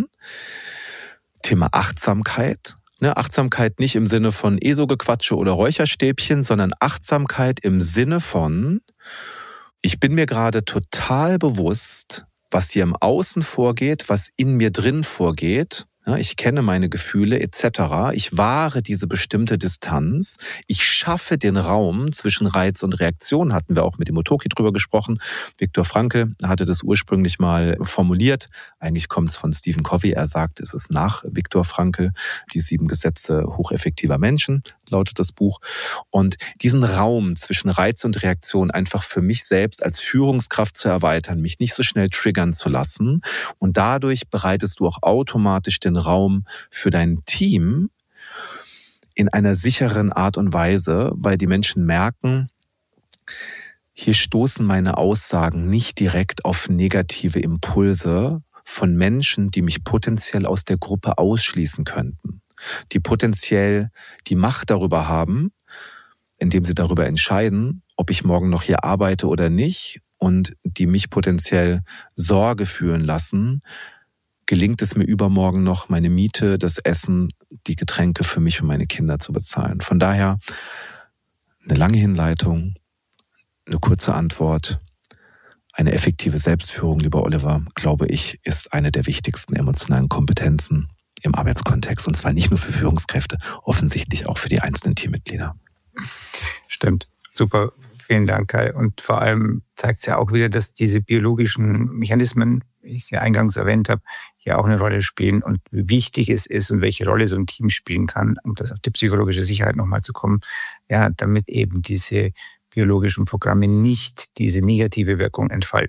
Thema Achtsamkeit. Ne, Achtsamkeit nicht im Sinne von E S O-Gequatsche oder Räucherstäbchen, sondern Achtsamkeit im Sinne von, ich bin mir gerade total bewusst, was hier im Außen vorgeht, was in mir drin vorgeht. Ja, ich kenne meine Gefühle et cetera. Ich wahre diese bestimmte Distanz. Ich schaffe den Raum zwischen Reiz und Reaktion. Hatten wir auch mit dem Otoki drüber gesprochen. Viktor Frankl hatte das ursprünglich mal formuliert. Eigentlich kommt es von Stephen Covey. Er sagt, es ist nach Viktor Frankl die sieben Gesetze hocheffektiver Menschen, lautet das Buch. Und diesen Raum zwischen Reiz und Reaktion einfach für mich selbst als Führungskraft zu erweitern, mich nicht so schnell triggern zu lassen. Und dadurch bereitest du auch automatisch den Raum für dein Team in einer sicheren Art und Weise, weil die Menschen merken, hier stoßen meine Aussagen nicht direkt auf negative Impulse von Menschen, die mich potenziell aus der Gruppe ausschließen könnten, die potenziell die Macht darüber haben, indem sie darüber entscheiden, ob ich morgen noch hier arbeite oder nicht, und die mich potenziell Sorge fühlen lassen, gelingt es mir übermorgen noch, meine Miete, das Essen, die Getränke für mich und meine Kinder zu bezahlen. Von daher eine lange Hinleitung, eine kurze Antwort. Eine effektive Selbstführung, lieber Oliver, glaube ich, ist eine der wichtigsten emotionalen Kompetenzen im Arbeitskontext. Und zwar nicht nur für Führungskräfte, offensichtlich auch für die einzelnen Teammitglieder. Stimmt. Super. Vielen Dank, Kai. Und vor allem zeigt es ja auch wieder, dass diese biologischen Mechanismen, wie ich es ja eingangs erwähnt habe, hier auch eine Rolle spielen und wie wichtig es ist und welche Rolle so ein Team spielen kann, um das auf die psychologische Sicherheit nochmal zu kommen, ja, damit eben diese biologischen Programme nicht diese negative Wirkung entfalten.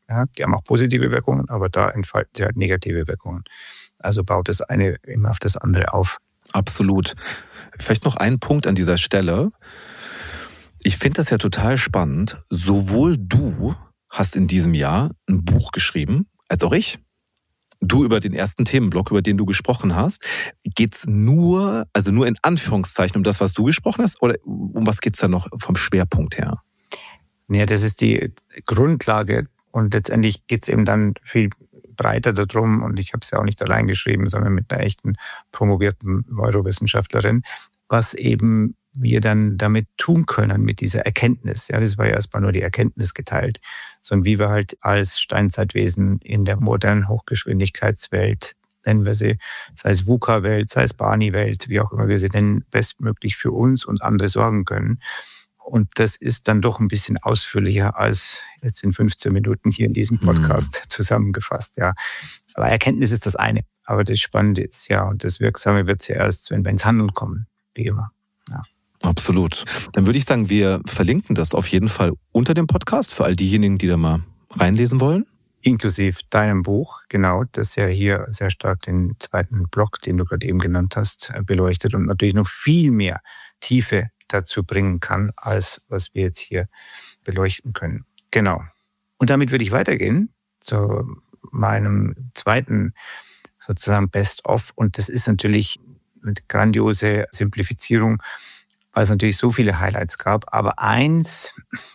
Ja, die haben auch positive Wirkungen, aber da entfalten sie halt negative Wirkungen. Also baut das eine immer auf das andere auf. Absolut. Vielleicht noch ein Punkt an dieser Stelle. Ich finde das ja total spannend. Sowohl du hast in diesem Jahr ein Buch geschrieben, als auch ich. Du über den ersten Themenblock, über den du gesprochen hast. Geht's nur, also nur in Anführungszeichen um das, was du gesprochen hast, oder um was geht's da noch vom Schwerpunkt her? Ja, das ist die Grundlage und letztendlich geht's eben dann viel breiter darum, und ich habe es ja auch nicht allein geschrieben, sondern mit einer echten promovierten Neurowissenschaftlerin, was eben wir dann damit tun können, mit dieser Erkenntnis. Ja, das war ja erstmal nur die Erkenntnis geteilt, sondern wie wir halt als Steinzeitwesen in der modernen Hochgeschwindigkeitswelt, nennen wir sie, sei es VUCA-Welt, sei es Barney-Welt, wie auch immer wir sie nennen, bestmöglich für uns und andere sorgen können. Und das ist dann doch ein bisschen ausführlicher als jetzt in fünfzehn Minuten hier in diesem Podcast mhm. zusammengefasst. Ja, aber Erkenntnis ist das eine. Aber das Spannende ist ja, und das Wirksame wird es ja erst, wenn wir ins Handeln kommen, wie immer. Ja. Absolut. Dann würde ich sagen, wir verlinken das auf jeden Fall unter dem Podcast für all diejenigen, die da mal reinlesen wollen. Inklusive deinem Buch, genau, das ja hier sehr stark den zweiten Block, den du gerade eben genannt hast, beleuchtet und natürlich noch viel mehr Tiefe dazu bringen kann, als was wir jetzt hier beleuchten können. Genau. Und damit würde ich weitergehen zu meinem zweiten sozusagen Best-of. Und das ist natürlich eine grandiose Simplifizierung, weil es natürlich so viele Highlights gab. Aber eins,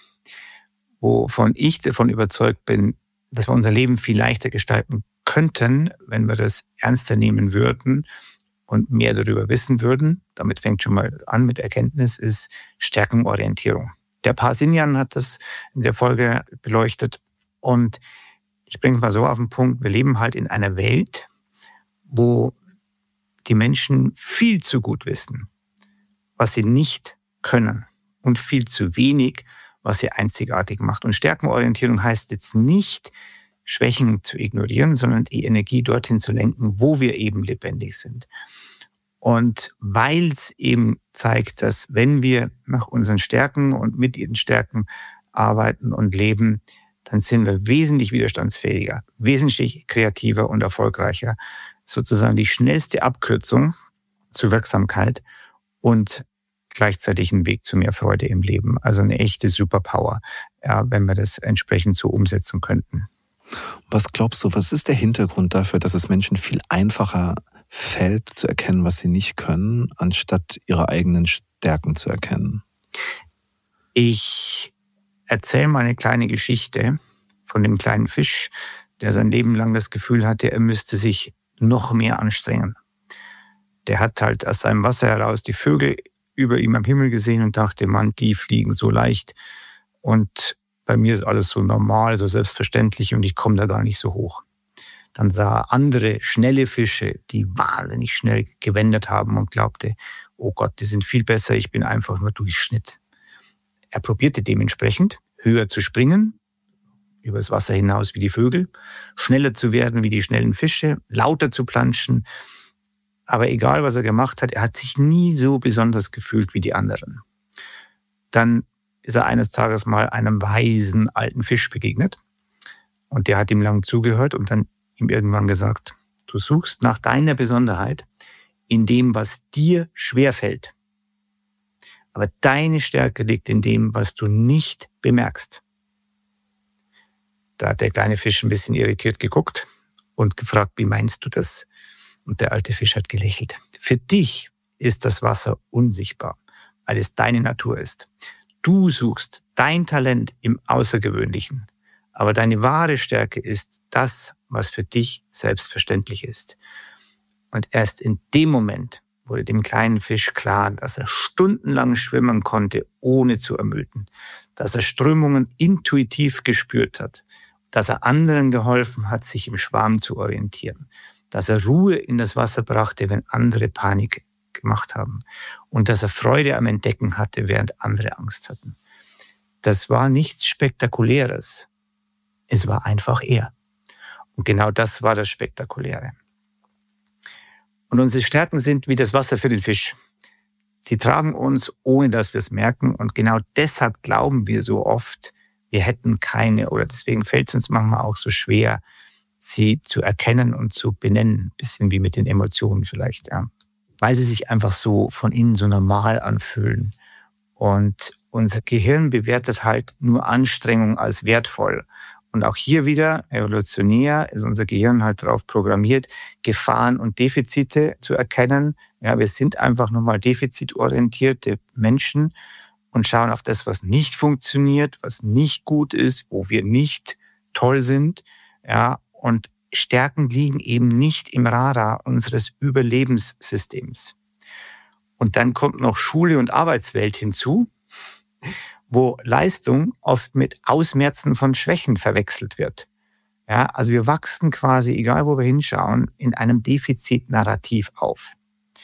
wovon ich davon überzeugt bin, dass wir unser Leben viel leichter gestalten könnten, wenn wir das ernster nehmen würden und mehr darüber wissen würden, damit fängt schon mal an mit Erkenntnis, ist Stärkenorientierung. Der Parsinyan hat das in der Folge beleuchtet. Und ich bringe es mal so auf den Punkt, wir leben halt in einer Welt, wo die Menschen viel zu gut wissen, was sie nicht können und viel zu wenig, was sie einzigartig macht. Und Stärkenorientierung heißt jetzt nicht, Schwächen zu ignorieren, sondern die Energie dorthin zu lenken, wo wir eben lebendig sind. Und weil es eben zeigt, dass wenn wir nach unseren Stärken und mit ihren Stärken arbeiten und leben, dann sind wir wesentlich widerstandsfähiger, wesentlich kreativer und erfolgreicher. Sozusagen die schnellste Abkürzung zur Wirksamkeit und gleichzeitig ein Weg zu mehr Freude im Leben. Also eine echte Superpower, ja, wenn wir das entsprechend so umsetzen könnten. Was glaubst du, was ist der Hintergrund dafür, dass es Menschen viel einfacher fällt, zu erkennen, was sie nicht können, anstatt ihre eigenen Stärken zu erkennen? Ich erzähle mal eine kleine Geschichte von dem kleinen Fisch, der sein Leben lang das Gefühl hatte, er müsste sich noch mehr anstrengen. Der hat halt aus seinem Wasser heraus die Vögel über ihm am Himmel gesehen und dachte, Mann, die fliegen so leicht und bei mir ist alles so normal, so selbstverständlich und ich komme da gar nicht so hoch. Dann sah er andere schnelle Fische, die wahnsinnig schnell gewendet haben und glaubte, oh Gott, die sind viel besser, ich bin einfach nur Durchschnitt. Er probierte dementsprechend, höher zu springen, übers Wasser hinaus wie die Vögel, schneller zu werden wie die schnellen Fische, lauter zu planschen. Aber egal, was er gemacht hat, er hat sich nie so besonders gefühlt wie die anderen. Dann ist er eines Tages mal einem weisen alten Fisch begegnet und der hat ihm lang zugehört und dann ihm irgendwann gesagt, du suchst nach deiner Besonderheit in dem, was dir schwerfällt. Aber deine Stärke liegt in dem, was du nicht bemerkst. Da hat der kleine Fisch ein bisschen irritiert geguckt und gefragt, wie meinst du das? Und der alte Fisch hat gelächelt. Für dich ist das Wasser unsichtbar, weil es deine Natur ist. Du suchst dein Talent im Außergewöhnlichen, aber deine wahre Stärke ist das, was für dich selbstverständlich ist. Und erst in dem Moment wurde dem kleinen Fisch klar, dass er stundenlang schwimmen konnte, ohne zu ermüden, dass er Strömungen intuitiv gespürt hat, dass er anderen geholfen hat, sich im Schwarm zu orientieren, dass er Ruhe in das Wasser brachte, wenn andere Panik gemacht haben und dass er Freude am Entdecken hatte, während andere Angst hatten. Das war nichts Spektakuläres. Es war einfach er. Und genau das war das Spektakuläre. Und unsere Stärken sind wie das Wasser für den Fisch. Sie tragen uns, ohne dass wir es merken. Und genau deshalb glauben wir so oft, wir hätten keine, oder deswegen fällt es uns manchmal auch so schwer, sie zu erkennen und zu benennen. Ein bisschen wie mit den Emotionen vielleicht, ja. Weil sie sich einfach so von innen so normal anfühlen. Und unser Gehirn bewertet halt nur Anstrengung als wertvoll. Und auch hier wieder, evolutionär, ist unser Gehirn halt darauf programmiert, Gefahren und Defizite zu erkennen. Ja, wir sind einfach nochmal defizitorientierte Menschen und schauen auf das, was nicht funktioniert, was nicht gut ist, wo wir nicht toll sind. Ja, und Stärken liegen eben nicht im Radar unseres Überlebenssystems. Und dann kommt noch Schule und Arbeitswelt hinzu, wo Leistung oft mit Ausmerzen von Schwächen verwechselt wird. Ja, also wir wachsen quasi, egal wo wir hinschauen, in einem Defizitnarrativ auf.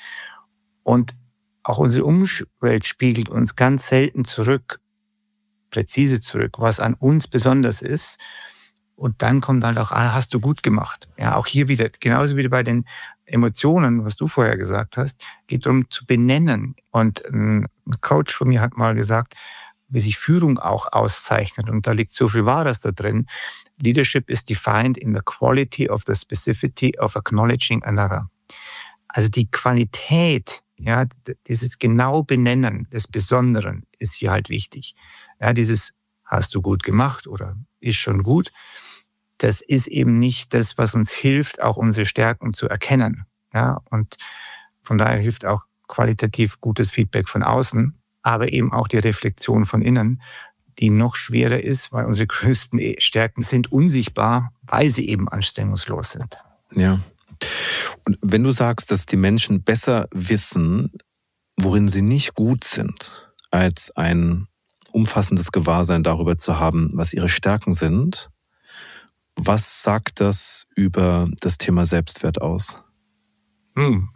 Und auch unsere Umwelt spiegelt uns ganz selten zurück, präzise zurück, was an uns besonders ist. Und dann kommt halt auch, ah, hast du gut gemacht. Ja, auch hier wieder, genauso wie bei den Emotionen, was du vorher gesagt hast, geht darum zu benennen. Und ein Coach von mir hat mal gesagt, wie sich Führung auch auszeichnet. Und da liegt so viel Wahres da drin. Leadership is defined in the quality of the specificity of acknowledging another. Also die Qualität, ja, dieses genau Benennen des Besonderen ist hier halt wichtig. Ja, dieses hast du gut gemacht oder ist schon gut. Das ist eben nicht das, was uns hilft, auch unsere Stärken zu erkennen. Ja, und von daher hilft auch qualitativ gutes Feedback von außen, aber eben auch die Reflexion von innen, die noch schwerer ist, weil unsere größten Stärken sind unsichtbar, weil sie eben anstrengungslos sind. Ja. Und wenn du sagst, dass die Menschen besser wissen, worin sie nicht gut sind, als ein umfassendes Gewahrsein darüber zu haben, was ihre Stärken sind, was sagt das über das Thema Selbstwert aus? Hm.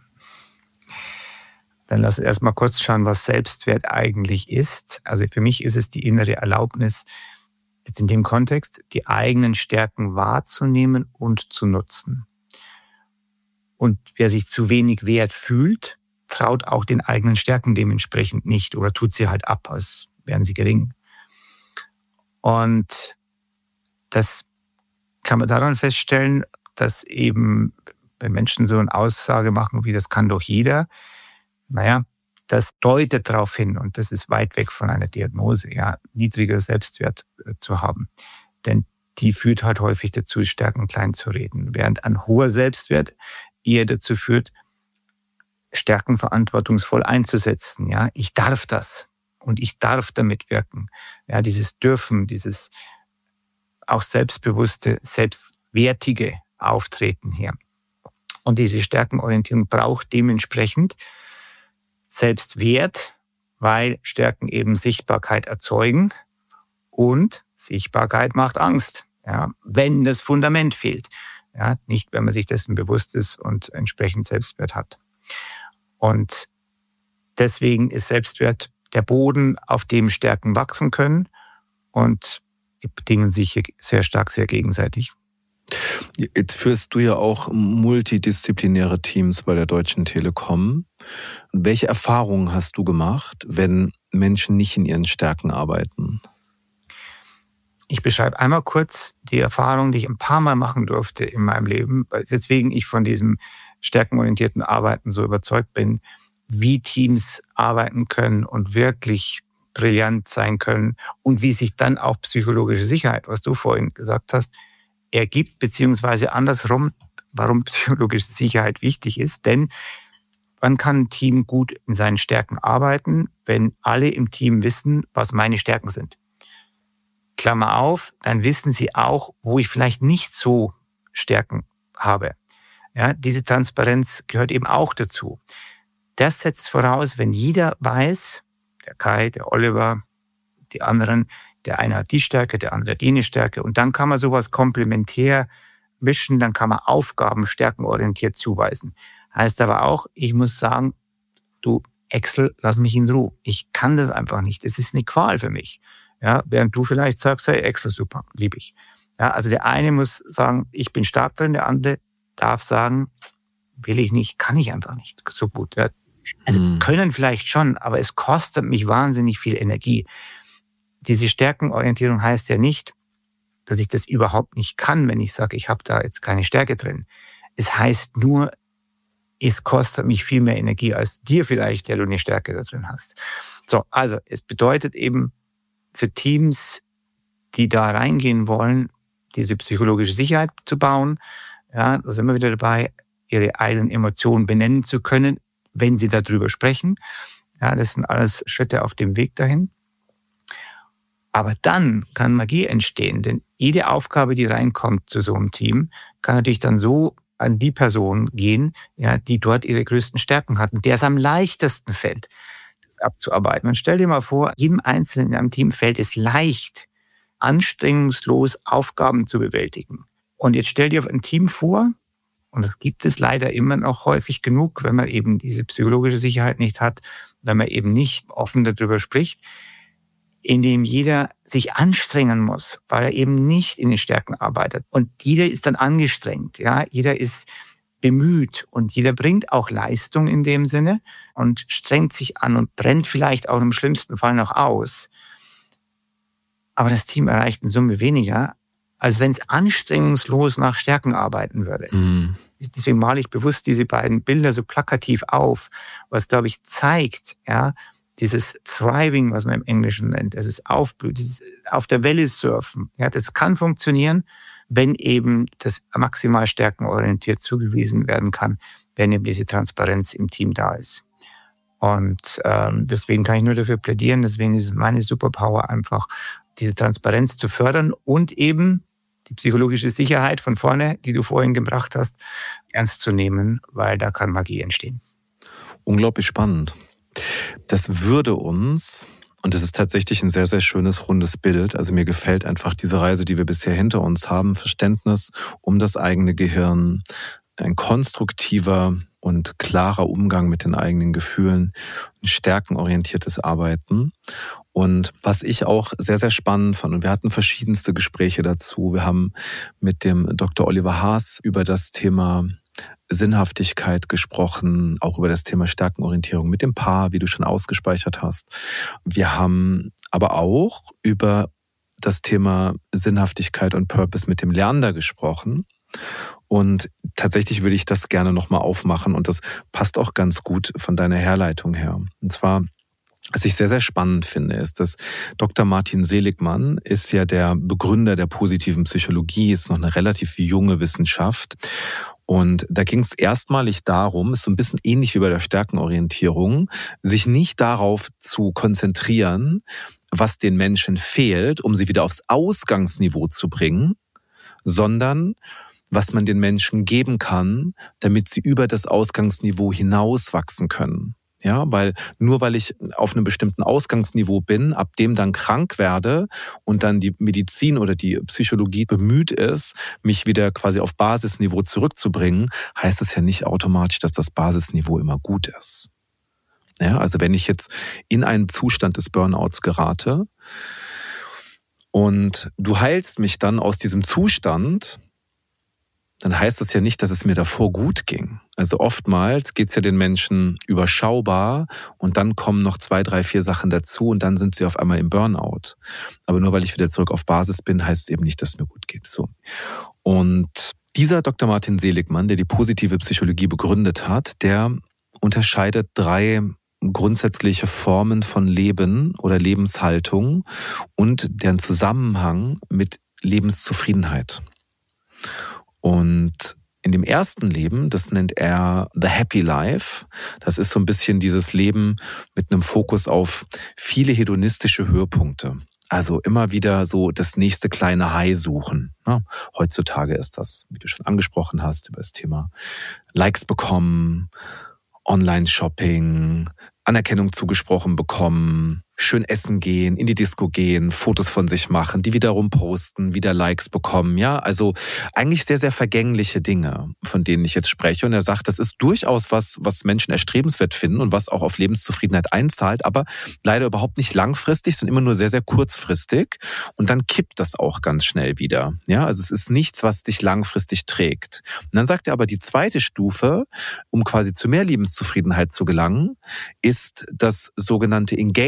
Dann lass uns erst mal kurz schauen, was Selbstwert eigentlich ist. Also für mich ist es die innere Erlaubnis, jetzt in dem Kontext, die eigenen Stärken wahrzunehmen und zu nutzen. Und wer sich zu wenig wert fühlt, traut auch den eigenen Stärken dementsprechend nicht oder tut sie halt ab, als wären sie gering. Und das kann man daran feststellen, dass eben, wenn Menschen so eine Aussage machen, wie das kann doch jeder, naja, das deutet darauf hin, und das ist weit weg von einer Diagnose, ja, niedriger Selbstwert äh, zu haben. Denn die führt halt häufig dazu, Stärken klein zu reden, während ein hoher Selbstwert eher dazu führt, Stärken verantwortungsvoll einzusetzen. Ja, ich darf das und ich darf damit wirken. Ja, dieses Dürfen, dieses auch selbstbewusste, selbstwertige Auftreten hier. Und diese Stärkenorientierung braucht dementsprechend Selbstwert, weil Stärken eben Sichtbarkeit erzeugen und Sichtbarkeit macht Angst, ja, wenn das Fundament fehlt. Ja, nicht, wenn man sich dessen bewusst ist und entsprechend Selbstwert hat. Und deswegen ist Selbstwert der Boden, auf dem Stärken wachsen können, und die bedingen sich hier sehr stark, sehr gegenseitig. Jetzt führst du ja auch multidisziplinäre Teams bei der Deutschen Telekom. Welche Erfahrungen hast du gemacht, wenn Menschen nicht in ihren Stärken arbeiten? Ich beschreibe einmal kurz die Erfahrung, die ich ein paar Mal machen durfte in meinem Leben, weswegen ich von diesem stärkenorientierten Arbeiten so überzeugt bin, wie Teams arbeiten können und wirklich brillant sein können und wie sich dann auch psychologische Sicherheit, was du vorhin gesagt hast, ergibt, beziehungsweise andersrum, warum psychologische Sicherheit wichtig ist. Denn man kann ein Team gut in seinen Stärken arbeiten, wenn alle im Team wissen, was meine Stärken sind. Klammer auf, dann wissen sie auch, wo ich vielleicht nicht so Stärken habe. Ja, diese Transparenz gehört eben auch dazu. Das setzt voraus, wenn jeder weiß, der Kai, der Oliver, die anderen, der eine hat die Stärke, der andere hat jene Stärke, und dann kann man sowas komplementär mischen, dann kann man Aufgaben stärkenorientiert zuweisen. Heißt aber auch, ich muss sagen, du Excel, lass mich in Ruhe. Ich kann das einfach nicht. Es ist eine Qual für mich. Ja, während du vielleicht sagst, hey, Excel, super, liebe ich. Ja, also der eine muss sagen, ich bin stark drin, der andere darf sagen, will ich nicht, kann ich einfach nicht so gut. Ja. Also mhm. können vielleicht schon, aber es kostet mich wahnsinnig viel Energie. diese Stärkenorientierung heißt ja nicht, dass ich das überhaupt nicht kann, wenn ich sage, ich habe da jetzt keine Stärke drin. Es heißt nur, es kostet mich viel mehr Energie als dir vielleicht, der du eine Stärke da drin hast. So, also es bedeutet eben für Teams, die da reingehen wollen, diese psychologische Sicherheit zu bauen, ja, da sind wir wieder dabei, ihre eigenen Emotionen benennen zu können, wenn sie darüber sprechen. Ja, das sind alles Schritte auf dem Weg dahin. Aber dann kann Magie entstehen, denn jede Aufgabe, die reinkommt zu so einem Team, kann natürlich dann so an die Person gehen, ja, die dort ihre größten Stärken hat und der es am leichtesten fällt, das abzuarbeiten. Und stell dir mal vor, jedem Einzelnen in einem Team fällt es leicht, anstrengungslos Aufgaben zu bewältigen. Und jetzt stell dir ein Team vor, und das gibt es leider immer noch häufig genug, wenn man eben diese psychologische Sicherheit nicht hat, wenn man eben nicht offen darüber spricht, in dem jeder sich anstrengen muss, weil er eben nicht in den Stärken arbeitet. Und jeder ist dann angestrengt, ja, jeder ist bemüht und jeder bringt auch Leistung in dem Sinne und strengt sich an und brennt vielleicht auch im schlimmsten Fall noch aus. Aber das Team erreicht in Summe weniger, als wenn es anstrengungslos nach Stärken arbeiten würde. Mhm. Deswegen male ich bewusst diese beiden Bilder so plakativ auf, was, glaube ich, zeigt, ja, dieses Thriving, was man im Englischen nennt, dieses Aufblühen, dieses auf der Welle surfen, ja, das kann funktionieren, wenn eben das maximal stärkenorientiert zugewiesen werden kann, wenn eben diese Transparenz im Team da ist. Und ähm, deswegen kann ich nur dafür plädieren, deswegen ist meine Superpower einfach, diese Transparenz zu fördern und eben die psychologische Sicherheit von vorne, die du vorhin gebracht hast, ernst zu nehmen, weil da kann Magie entstehen. Unglaublich spannend. Das würde uns, und das ist tatsächlich ein sehr, sehr schönes, rundes Bild, also mir gefällt einfach diese Reise, die wir bisher hinter uns haben, Verständnis um das eigene Gehirn, ein konstruktiver und klarer Umgang mit den eigenen Gefühlen, ein stärkenorientiertes Arbeiten. Und was ich auch sehr, sehr spannend fand, und wir hatten verschiedenste Gespräche dazu, wir haben mit dem Doktor Oliver Haas über das Thema Sinnhaftigkeit gesprochen, auch über das Thema Stärkenorientierung mit dem Paar, wie du schon ausgespeichert hast. Wir haben aber auch über das Thema Sinnhaftigkeit und Purpose mit dem Lerner gesprochen. Und tatsächlich würde ich das gerne nochmal aufmachen und das passt auch ganz gut von deiner Herleitung her. Und zwar, was ich sehr, sehr spannend finde, ist, dass Doktor Martin Seligmann ist ja der Begründer der positiven Psychologie, ist noch eine relativ junge Wissenschaft. Und da ging es erstmalig darum, ist so ein bisschen ähnlich wie bei der Stärkenorientierung, sich nicht darauf zu konzentrieren, was den Menschen fehlt, um sie wieder aufs Ausgangsniveau zu bringen, sondern was man den Menschen geben kann, damit sie über das Ausgangsniveau hinaus wachsen können. Ja, weil nur weil ich auf einem bestimmten Ausgangsniveau bin, ab dem dann krank werde und dann die Medizin oder die Psychologie bemüht ist, mich wieder quasi auf Basisniveau zurückzubringen, heißt es ja nicht automatisch, dass das Basisniveau immer gut ist. Ja, also wenn ich jetzt in einen Zustand des Burnouts gerate und du heilst mich dann aus diesem Zustand, dann heißt das ja nicht, dass es mir davor gut ging. Also oftmals geht es ja den Menschen überschaubar und dann kommen noch zwei, drei, vier Sachen dazu und dann sind sie auf einmal im Burnout. Aber nur weil ich wieder zurück auf Basis bin, heißt es eben nicht, dass es mir gut geht. So. Und dieser Doktor Martin Seligmann, der die positive Psychologie begründet hat, der unterscheidet drei grundsätzliche Formen von Leben oder Lebenshaltung und deren Zusammenhang mit Lebenszufriedenheit. Und in dem ersten Leben, das nennt er The Happy Life, das ist so ein bisschen dieses Leben mit einem Fokus auf viele hedonistische Höhepunkte. Also immer wieder so das nächste kleine High suchen. Heutzutage ist das, wie du schon angesprochen hast, über das Thema Likes bekommen, Online-Shopping, Anerkennung zugesprochen bekommen, schön essen gehen, in die Disco gehen, Fotos von sich machen, die wiederum posten, wieder Likes bekommen. Ja, also eigentlich sehr, sehr vergängliche Dinge, von denen ich jetzt spreche. Und er sagt, das ist durchaus was, was Menschen erstrebenswert finden und was auch auf Lebenszufriedenheit einzahlt, aber leider überhaupt nicht langfristig, sondern immer nur sehr, sehr kurzfristig. Und dann kippt das auch ganz schnell wieder. Ja, also es ist nichts, was dich langfristig trägt. Und dann sagt er aber, die zweite Stufe, um quasi zu mehr Lebenszufriedenheit zu gelangen, ist das sogenannte Engaged Life.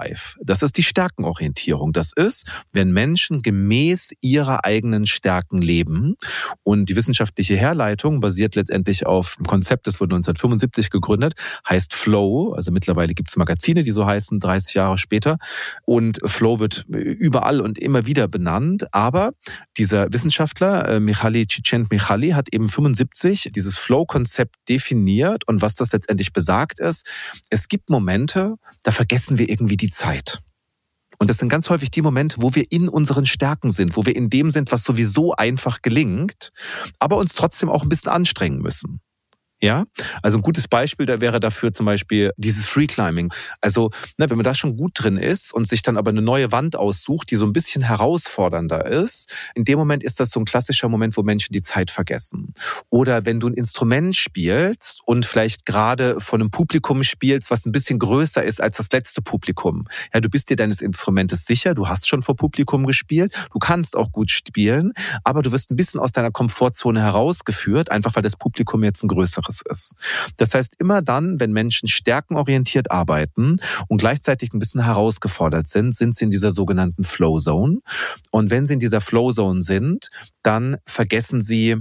Life. Das ist die Stärkenorientierung. Das ist, wenn Menschen gemäß ihrer eigenen Stärken leben. Und die wissenschaftliche Herleitung basiert letztendlich auf einem Konzept, das wurde neunzehnhundertfünfundsiebzig gegründet, heißt Flow. Also mittlerweile gibt es Magazine, die so heißen, dreißig Jahre später. Und Flow wird überall und immer wieder benannt. Aber dieser Wissenschaftler, Mihaly Csikszentmihalyi, hat eben fünfundsiebzig dieses Flow-Konzept definiert. Und was das letztendlich besagt ist, es gibt Momente, da vergessen wir irgendwie die Zeit. Und das sind ganz häufig die Momente, wo wir in unseren Stärken sind, wo wir in dem sind, was sowieso einfach gelingt, aber uns trotzdem auch ein bisschen anstrengen müssen. Ja, also ein gutes Beispiel da wäre dafür zum Beispiel dieses Freeclimbing. Also ne, wenn man da schon gut drin ist und sich dann aber eine neue Wand aussucht, die so ein bisschen herausfordernder ist, in dem Moment ist das so ein klassischer Moment, wo Menschen die Zeit vergessen. Oder wenn du ein Instrument spielst und vielleicht gerade von einem Publikum spielst, was ein bisschen größer ist als das letzte Publikum. Ja, du bist dir deines Instrumentes sicher, du hast schon vor Publikum gespielt, du kannst auch gut spielen, aber du wirst ein bisschen aus deiner Komfortzone herausgeführt, einfach weil das Publikum jetzt ein größeres ist. Das heißt, immer dann, wenn Menschen stärkenorientiert arbeiten und gleichzeitig ein bisschen herausgefordert sind, sind sie in dieser sogenannten Flow Zone. Und wenn sie in dieser Flow Zone sind, dann vergessen sie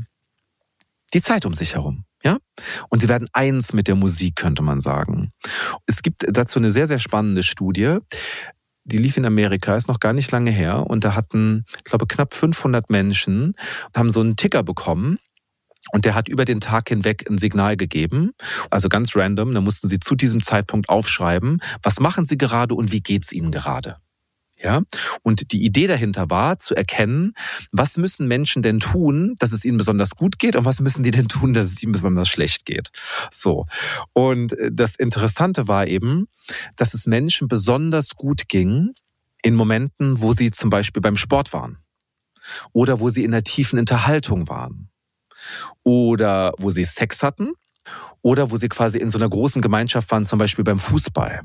die Zeit um sich herum. Ja? Und sie werden eins mit der Musik, könnte man sagen. Es gibt dazu eine sehr, sehr spannende Studie. Die lief in Amerika, ist noch gar nicht lange her. Und da hatten, ich glaube, knapp fünfhundert Menschen, haben so einen Ticker bekommen. Und der hat über den Tag hinweg ein Signal gegeben, also ganz random. Da mussten sie zu diesem Zeitpunkt aufschreiben, was machen sie gerade und wie geht's ihnen gerade. Ja? Und die Idee dahinter war, zu erkennen, was müssen Menschen denn tun, dass es ihnen besonders gut geht und was müssen die denn tun, dass es ihnen besonders schlecht geht. So. Und das Interessante war eben, dass es Menschen besonders gut ging in Momenten, wo sie zum Beispiel beim Sport waren oder wo sie in einer tiefen Unterhaltung waren. Oder wo sie Sex hatten oder wo sie quasi in so einer großen Gemeinschaft waren, zum Beispiel beim Fußball.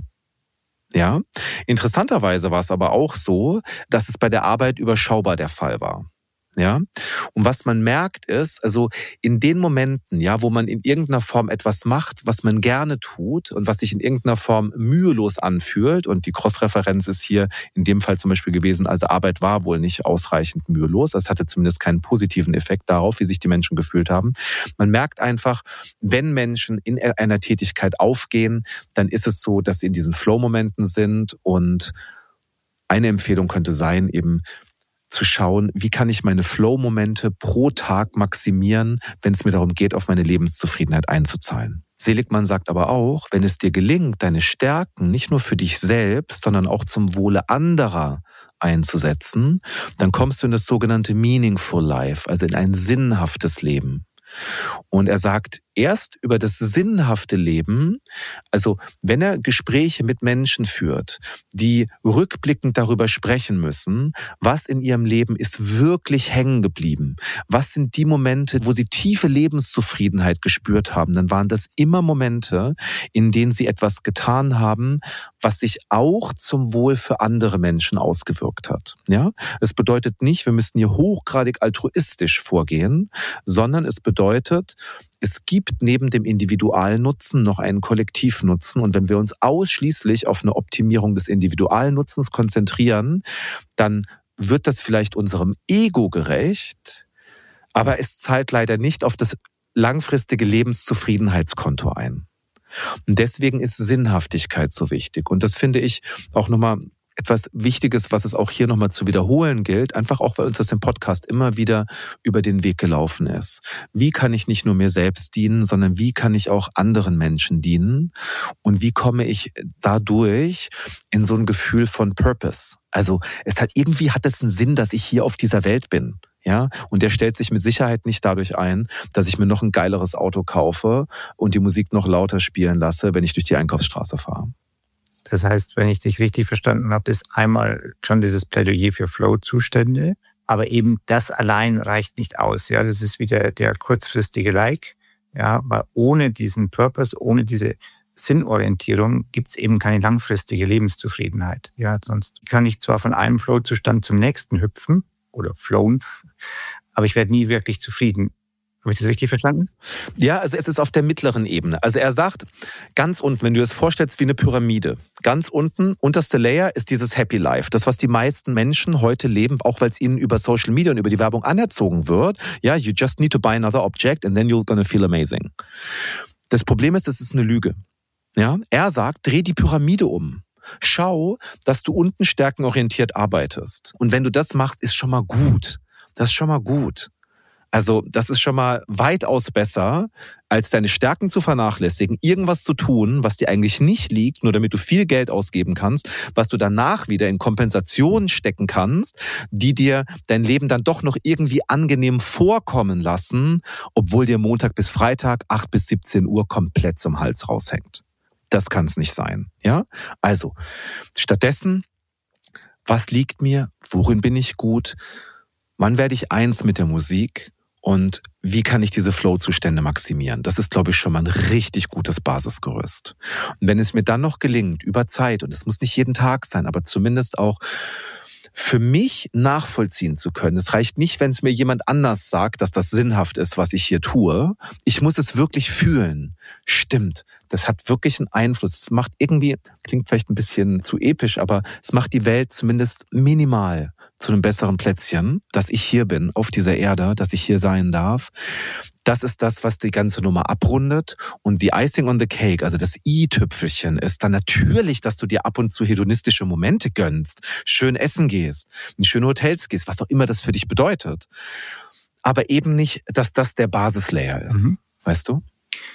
Ja, interessanterweise war es aber auch so, dass es bei der Arbeit überschaubar der Fall war. Ja, und was man merkt ist, also in den Momenten, ja, wo man in irgendeiner Form etwas macht, was man gerne tut und was sich in irgendeiner Form mühelos anfühlt, und die Cross-Referenz ist hier in dem Fall zum Beispiel gewesen, also Arbeit war wohl nicht ausreichend mühelos, das hatte zumindest keinen positiven Effekt darauf, wie sich die Menschen gefühlt haben. Man merkt einfach, wenn Menschen in einer Tätigkeit aufgehen, dann ist es so, dass sie in diesen Flow-Momenten sind, und eine Empfehlung könnte sein, eben zu schauen, wie kann ich meine Flow-Momente pro Tag maximieren, wenn es mir darum geht, auf meine Lebenszufriedenheit einzuzahlen. Seligmann sagt aber auch, wenn es dir gelingt, deine Stärken nicht nur für dich selbst, sondern auch zum Wohle anderer einzusetzen, dann kommst du in das sogenannte Meaningful Life, also in ein sinnhaftes Leben. Und er sagt, erst über das sinnhafte Leben, also wenn er Gespräche mit Menschen führt, die rückblickend darüber sprechen müssen, was in ihrem Leben ist wirklich hängen geblieben, was sind die Momente, wo sie tiefe Lebenszufriedenheit gespürt haben, dann waren das immer Momente, in denen sie etwas getan haben, was sich auch zum Wohl für andere Menschen ausgewirkt hat. Ja, es bedeutet nicht, wir müssen hier hochgradig altruistisch vorgehen, sondern es bedeutet, es gibt neben dem Individualnutzen noch einen Kollektivnutzen. Und wenn wir uns ausschließlich auf eine Optimierung des Individualnutzens konzentrieren, dann wird das vielleicht unserem Ego gerecht, aber es zahlt leider nicht auf das langfristige Lebenszufriedenheitskonto ein. Und deswegen ist Sinnhaftigkeit so wichtig. Und das finde ich auch nochmal etwas Wichtiges, was es auch hier nochmal zu wiederholen gilt, einfach auch, weil uns das im Podcast immer wieder über den Weg gelaufen ist. Wie kann ich nicht nur mir selbst dienen, sondern wie kann ich auch anderen Menschen dienen? Und wie komme ich dadurch in so ein Gefühl von Purpose? Also es hat irgendwie hat es einen Sinn, dass ich hier auf dieser Welt bin. Ja, und der stellt sich mit Sicherheit nicht dadurch ein, dass ich mir noch ein geileres Auto kaufe und die Musik noch lauter spielen lasse, wenn ich durch die Einkaufsstraße fahre. Das heißt, wenn ich dich richtig verstanden habe, ist einmal schon dieses Plädoyer für Flow-Zustände, aber eben das allein reicht nicht aus. Ja, das ist wieder der kurzfristige Like. Ja, weil ohne diesen Purpose, ohne diese Sinnorientierung gibt's eben keine langfristige Lebenszufriedenheit. Ja, sonst kann ich zwar von einem Flow-Zustand zum nächsten hüpfen oder flown, aber ich werde nie wirklich zufrieden. Habe ich das richtig verstanden? Ja, also es ist auf der mittleren Ebene. Also er sagt, ganz unten, wenn du das vorstellst wie eine Pyramide, ganz unten, unterste Layer ist dieses Happy Life. Das, was die meisten Menschen heute leben, auch weil es ihnen über Social Media und über die Werbung anerzogen wird. Ja, you just need to buy another object and then you're gonna feel amazing. Das Problem ist, es ist eine Lüge. Ja, er sagt, dreh die Pyramide um. Schau, dass du unten stärkenorientiert arbeitest. Und wenn du das machst, ist schon mal gut. Das ist schon mal gut. Also das ist schon mal weitaus besser, als deine Stärken zu vernachlässigen, irgendwas zu tun, was dir eigentlich nicht liegt, nur damit du viel Geld ausgeben kannst, was du danach wieder in Kompensation stecken kannst, die dir dein Leben dann doch noch irgendwie angenehm vorkommen lassen, obwohl dir Montag bis Freitag acht bis siebzehn Uhr komplett zum Hals raushängt. Das kann es nicht sein. Ja? Also stattdessen, was liegt mir? Worin bin ich gut? Wann werde ich eins mit der Musik? Und wie kann ich diese Flow-Zustände maximieren? Das ist, glaube ich, schon mal ein richtig gutes Basisgerüst. Und wenn es mir dann noch gelingt, über Zeit, und es muss nicht jeden Tag sein, aber zumindest auch für mich nachvollziehen zu können. Es reicht nicht, wenn es mir jemand anders sagt, dass das sinnhaft ist, was ich hier tue. Ich muss es wirklich fühlen. Stimmt, das hat wirklich einen Einfluss. Es macht irgendwie, klingt vielleicht ein bisschen zu episch, aber es macht die Welt zumindest minimal zu einem besseren Plätzchen, dass ich hier bin, auf dieser Erde, dass ich hier sein darf. Das ist das, was die ganze Nummer abrundet. Und die Icing on the Cake, also das i-Tüpfelchen, ist dann natürlich, dass du dir ab und zu hedonistische Momente gönnst, schön essen gehst, in schöne Hotels gehst, was auch immer das für dich bedeutet. Aber eben nicht, dass das der Basislayer ist. Mhm. Weißt du?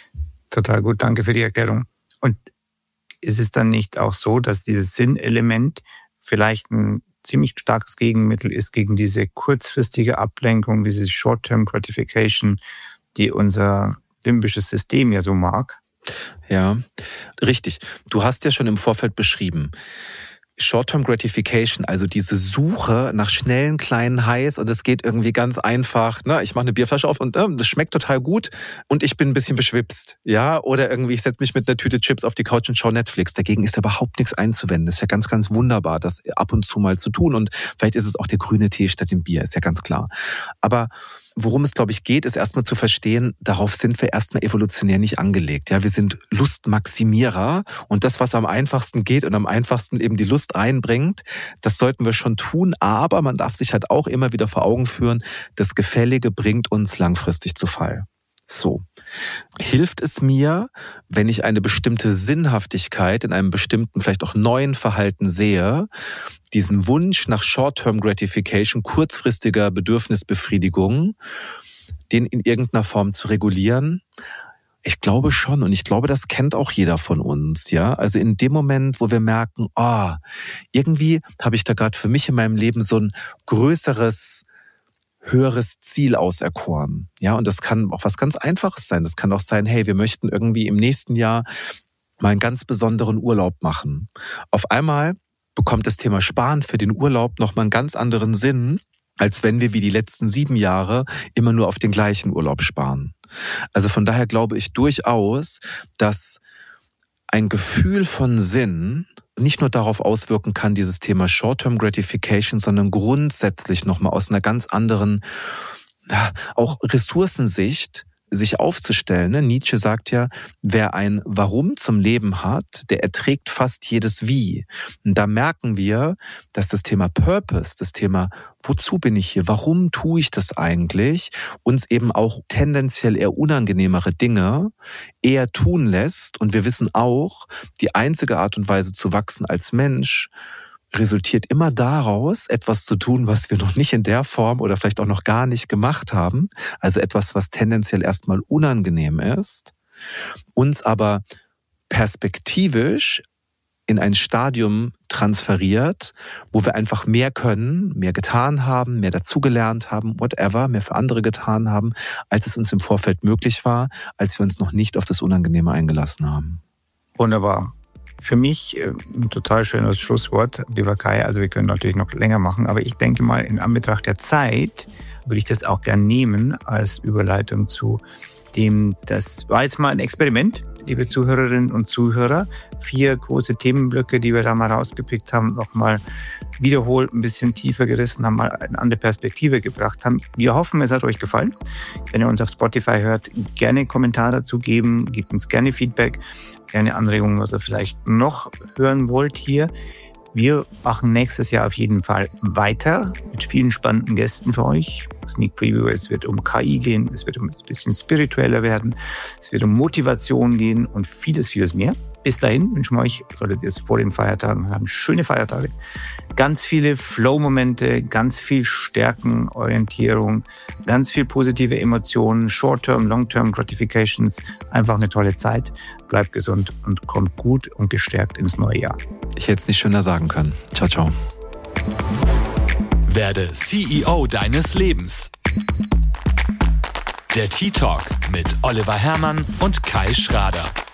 Total gut, danke für die Erklärung. Und ist es dann nicht auch so, dass dieses Sinnelement vielleicht ein ziemlich starkes Gegenmittel ist gegen diese kurzfristige Ablenkung, diese Short-Term Gratification, die unser limbisches System ja so mag? Ja, richtig. Du hast ja schon im Vorfeld beschrieben, Short-Term Gratification, also diese Suche nach schnellen kleinen Highs und es geht irgendwie ganz einfach, ne, ich mache eine Bierflasche auf und äh, das schmeckt total gut und ich bin ein bisschen beschwipst, ja, oder irgendwie ich setze mich mit einer Tüte Chips auf die Couch und schaue Netflix. Dagegen ist überhaupt nichts einzuwenden. Das ist ja ganz, ganz wunderbar, das ab und zu mal zu tun und vielleicht ist es auch der grüne Tee statt dem Bier, ist ja ganz klar. Aber worum es, glaube ich, geht, ist erstmal zu verstehen, darauf sind wir erstmal evolutionär nicht angelegt. Ja, wir sind Lustmaximierer und das, was am einfachsten geht und am einfachsten eben die Lust reinbringt, das sollten wir schon tun. Aber man darf sich halt auch immer wieder vor Augen führen, das Gefällige bringt uns langfristig zu Fall. So. Hilft es mir, wenn ich eine bestimmte Sinnhaftigkeit in einem bestimmten, vielleicht auch neuen Verhalten sehe, diesen Wunsch nach Short-Term Gratification, kurzfristiger Bedürfnisbefriedigung, den in irgendeiner Form zu regulieren? Ich glaube schon und ich glaube, das kennt auch jeder von uns, ja. Also in dem Moment, wo wir merken, ah, oh, irgendwie habe ich da gerade für mich in meinem Leben so ein größeres, höheres Ziel auserkoren. Ja, und das kann auch was ganz Einfaches sein. Das kann auch sein, hey, wir möchten irgendwie im nächsten Jahr mal einen ganz besonderen Urlaub machen. Auf einmal bekommt das Thema Sparen für den Urlaub nochmal einen ganz anderen Sinn, als wenn wir wie die letzten sieben Jahre immer nur auf den gleichen Urlaub sparen. Also von daher glaube ich durchaus, dass ein Gefühl von Sinn nicht nur darauf auswirken kann, dieses Thema Short-Term Gratification, sondern grundsätzlich nochmal aus einer ganz anderen, ja, auch Ressourcensicht sich aufzustellen. Ne? Nietzsche sagt ja, wer ein Warum zum Leben hat, der erträgt fast jedes Wie. Und da merken wir, dass das Thema Purpose, das Thema, wozu bin ich hier, warum tue ich das eigentlich, uns eben auch tendenziell eher unangenehmere Dinge eher tun lässt. Und wir wissen auch, die einzige Art und Weise zu wachsen als Mensch resultiert immer daraus, etwas zu tun, was wir noch nicht in der Form oder vielleicht auch noch gar nicht gemacht haben. Also etwas, was tendenziell erstmal unangenehm ist, uns aber perspektivisch in ein Stadium transferiert, wo wir einfach mehr können, mehr getan haben, mehr dazugelernt haben, whatever, mehr für andere getan haben, als es uns im Vorfeld möglich war, als wir uns noch nicht auf das Unangenehme eingelassen haben. Wunderbar. Für mich ein total schönes Schlusswort, lieber Kai. Also wir können natürlich noch länger machen, aber ich denke mal, in Anbetracht der Zeit würde ich das auch gern nehmen als Überleitung zu dem, das war jetzt mal ein Experiment, liebe Zuhörerinnen und Zuhörer. Vier große Themenblöcke, die wir da mal rausgepickt haben, nochmal wiederholt ein bisschen tiefer gerissen haben, mal eine andere Perspektive gebracht haben. Wir hoffen, es hat euch gefallen. Wenn ihr uns auf Spotify hört, gerne einen Kommentar dazu geben, gebt uns gerne Feedback, gerne Anregungen, was ihr vielleicht noch hören wollt hier. Wir machen nächstes Jahr auf jeden Fall weiter mit vielen spannenden Gästen für euch. Sneak Preview, es wird um K I gehen, es wird um ein bisschen spiritueller werden, es wird um Motivation gehen und vieles, vieles mehr. Bis dahin wünschen wir euch, solltet ihr es vor den Feiertagen haben, schöne Feiertage, ganz viele Flow-Momente, ganz viel Stärkenorientierung, ganz viel positive Emotionen, Short-Term, Long-Term Gratifications, einfach eine tolle Zeit. Bleibt gesund und kommt gut und gestärkt ins neue Jahr. Ich hätte es nicht schöner sagen können. Ciao, ciao. Werde C E O deines Lebens. Der Tea Talk mit Oliver Hermann und Kai Schrader.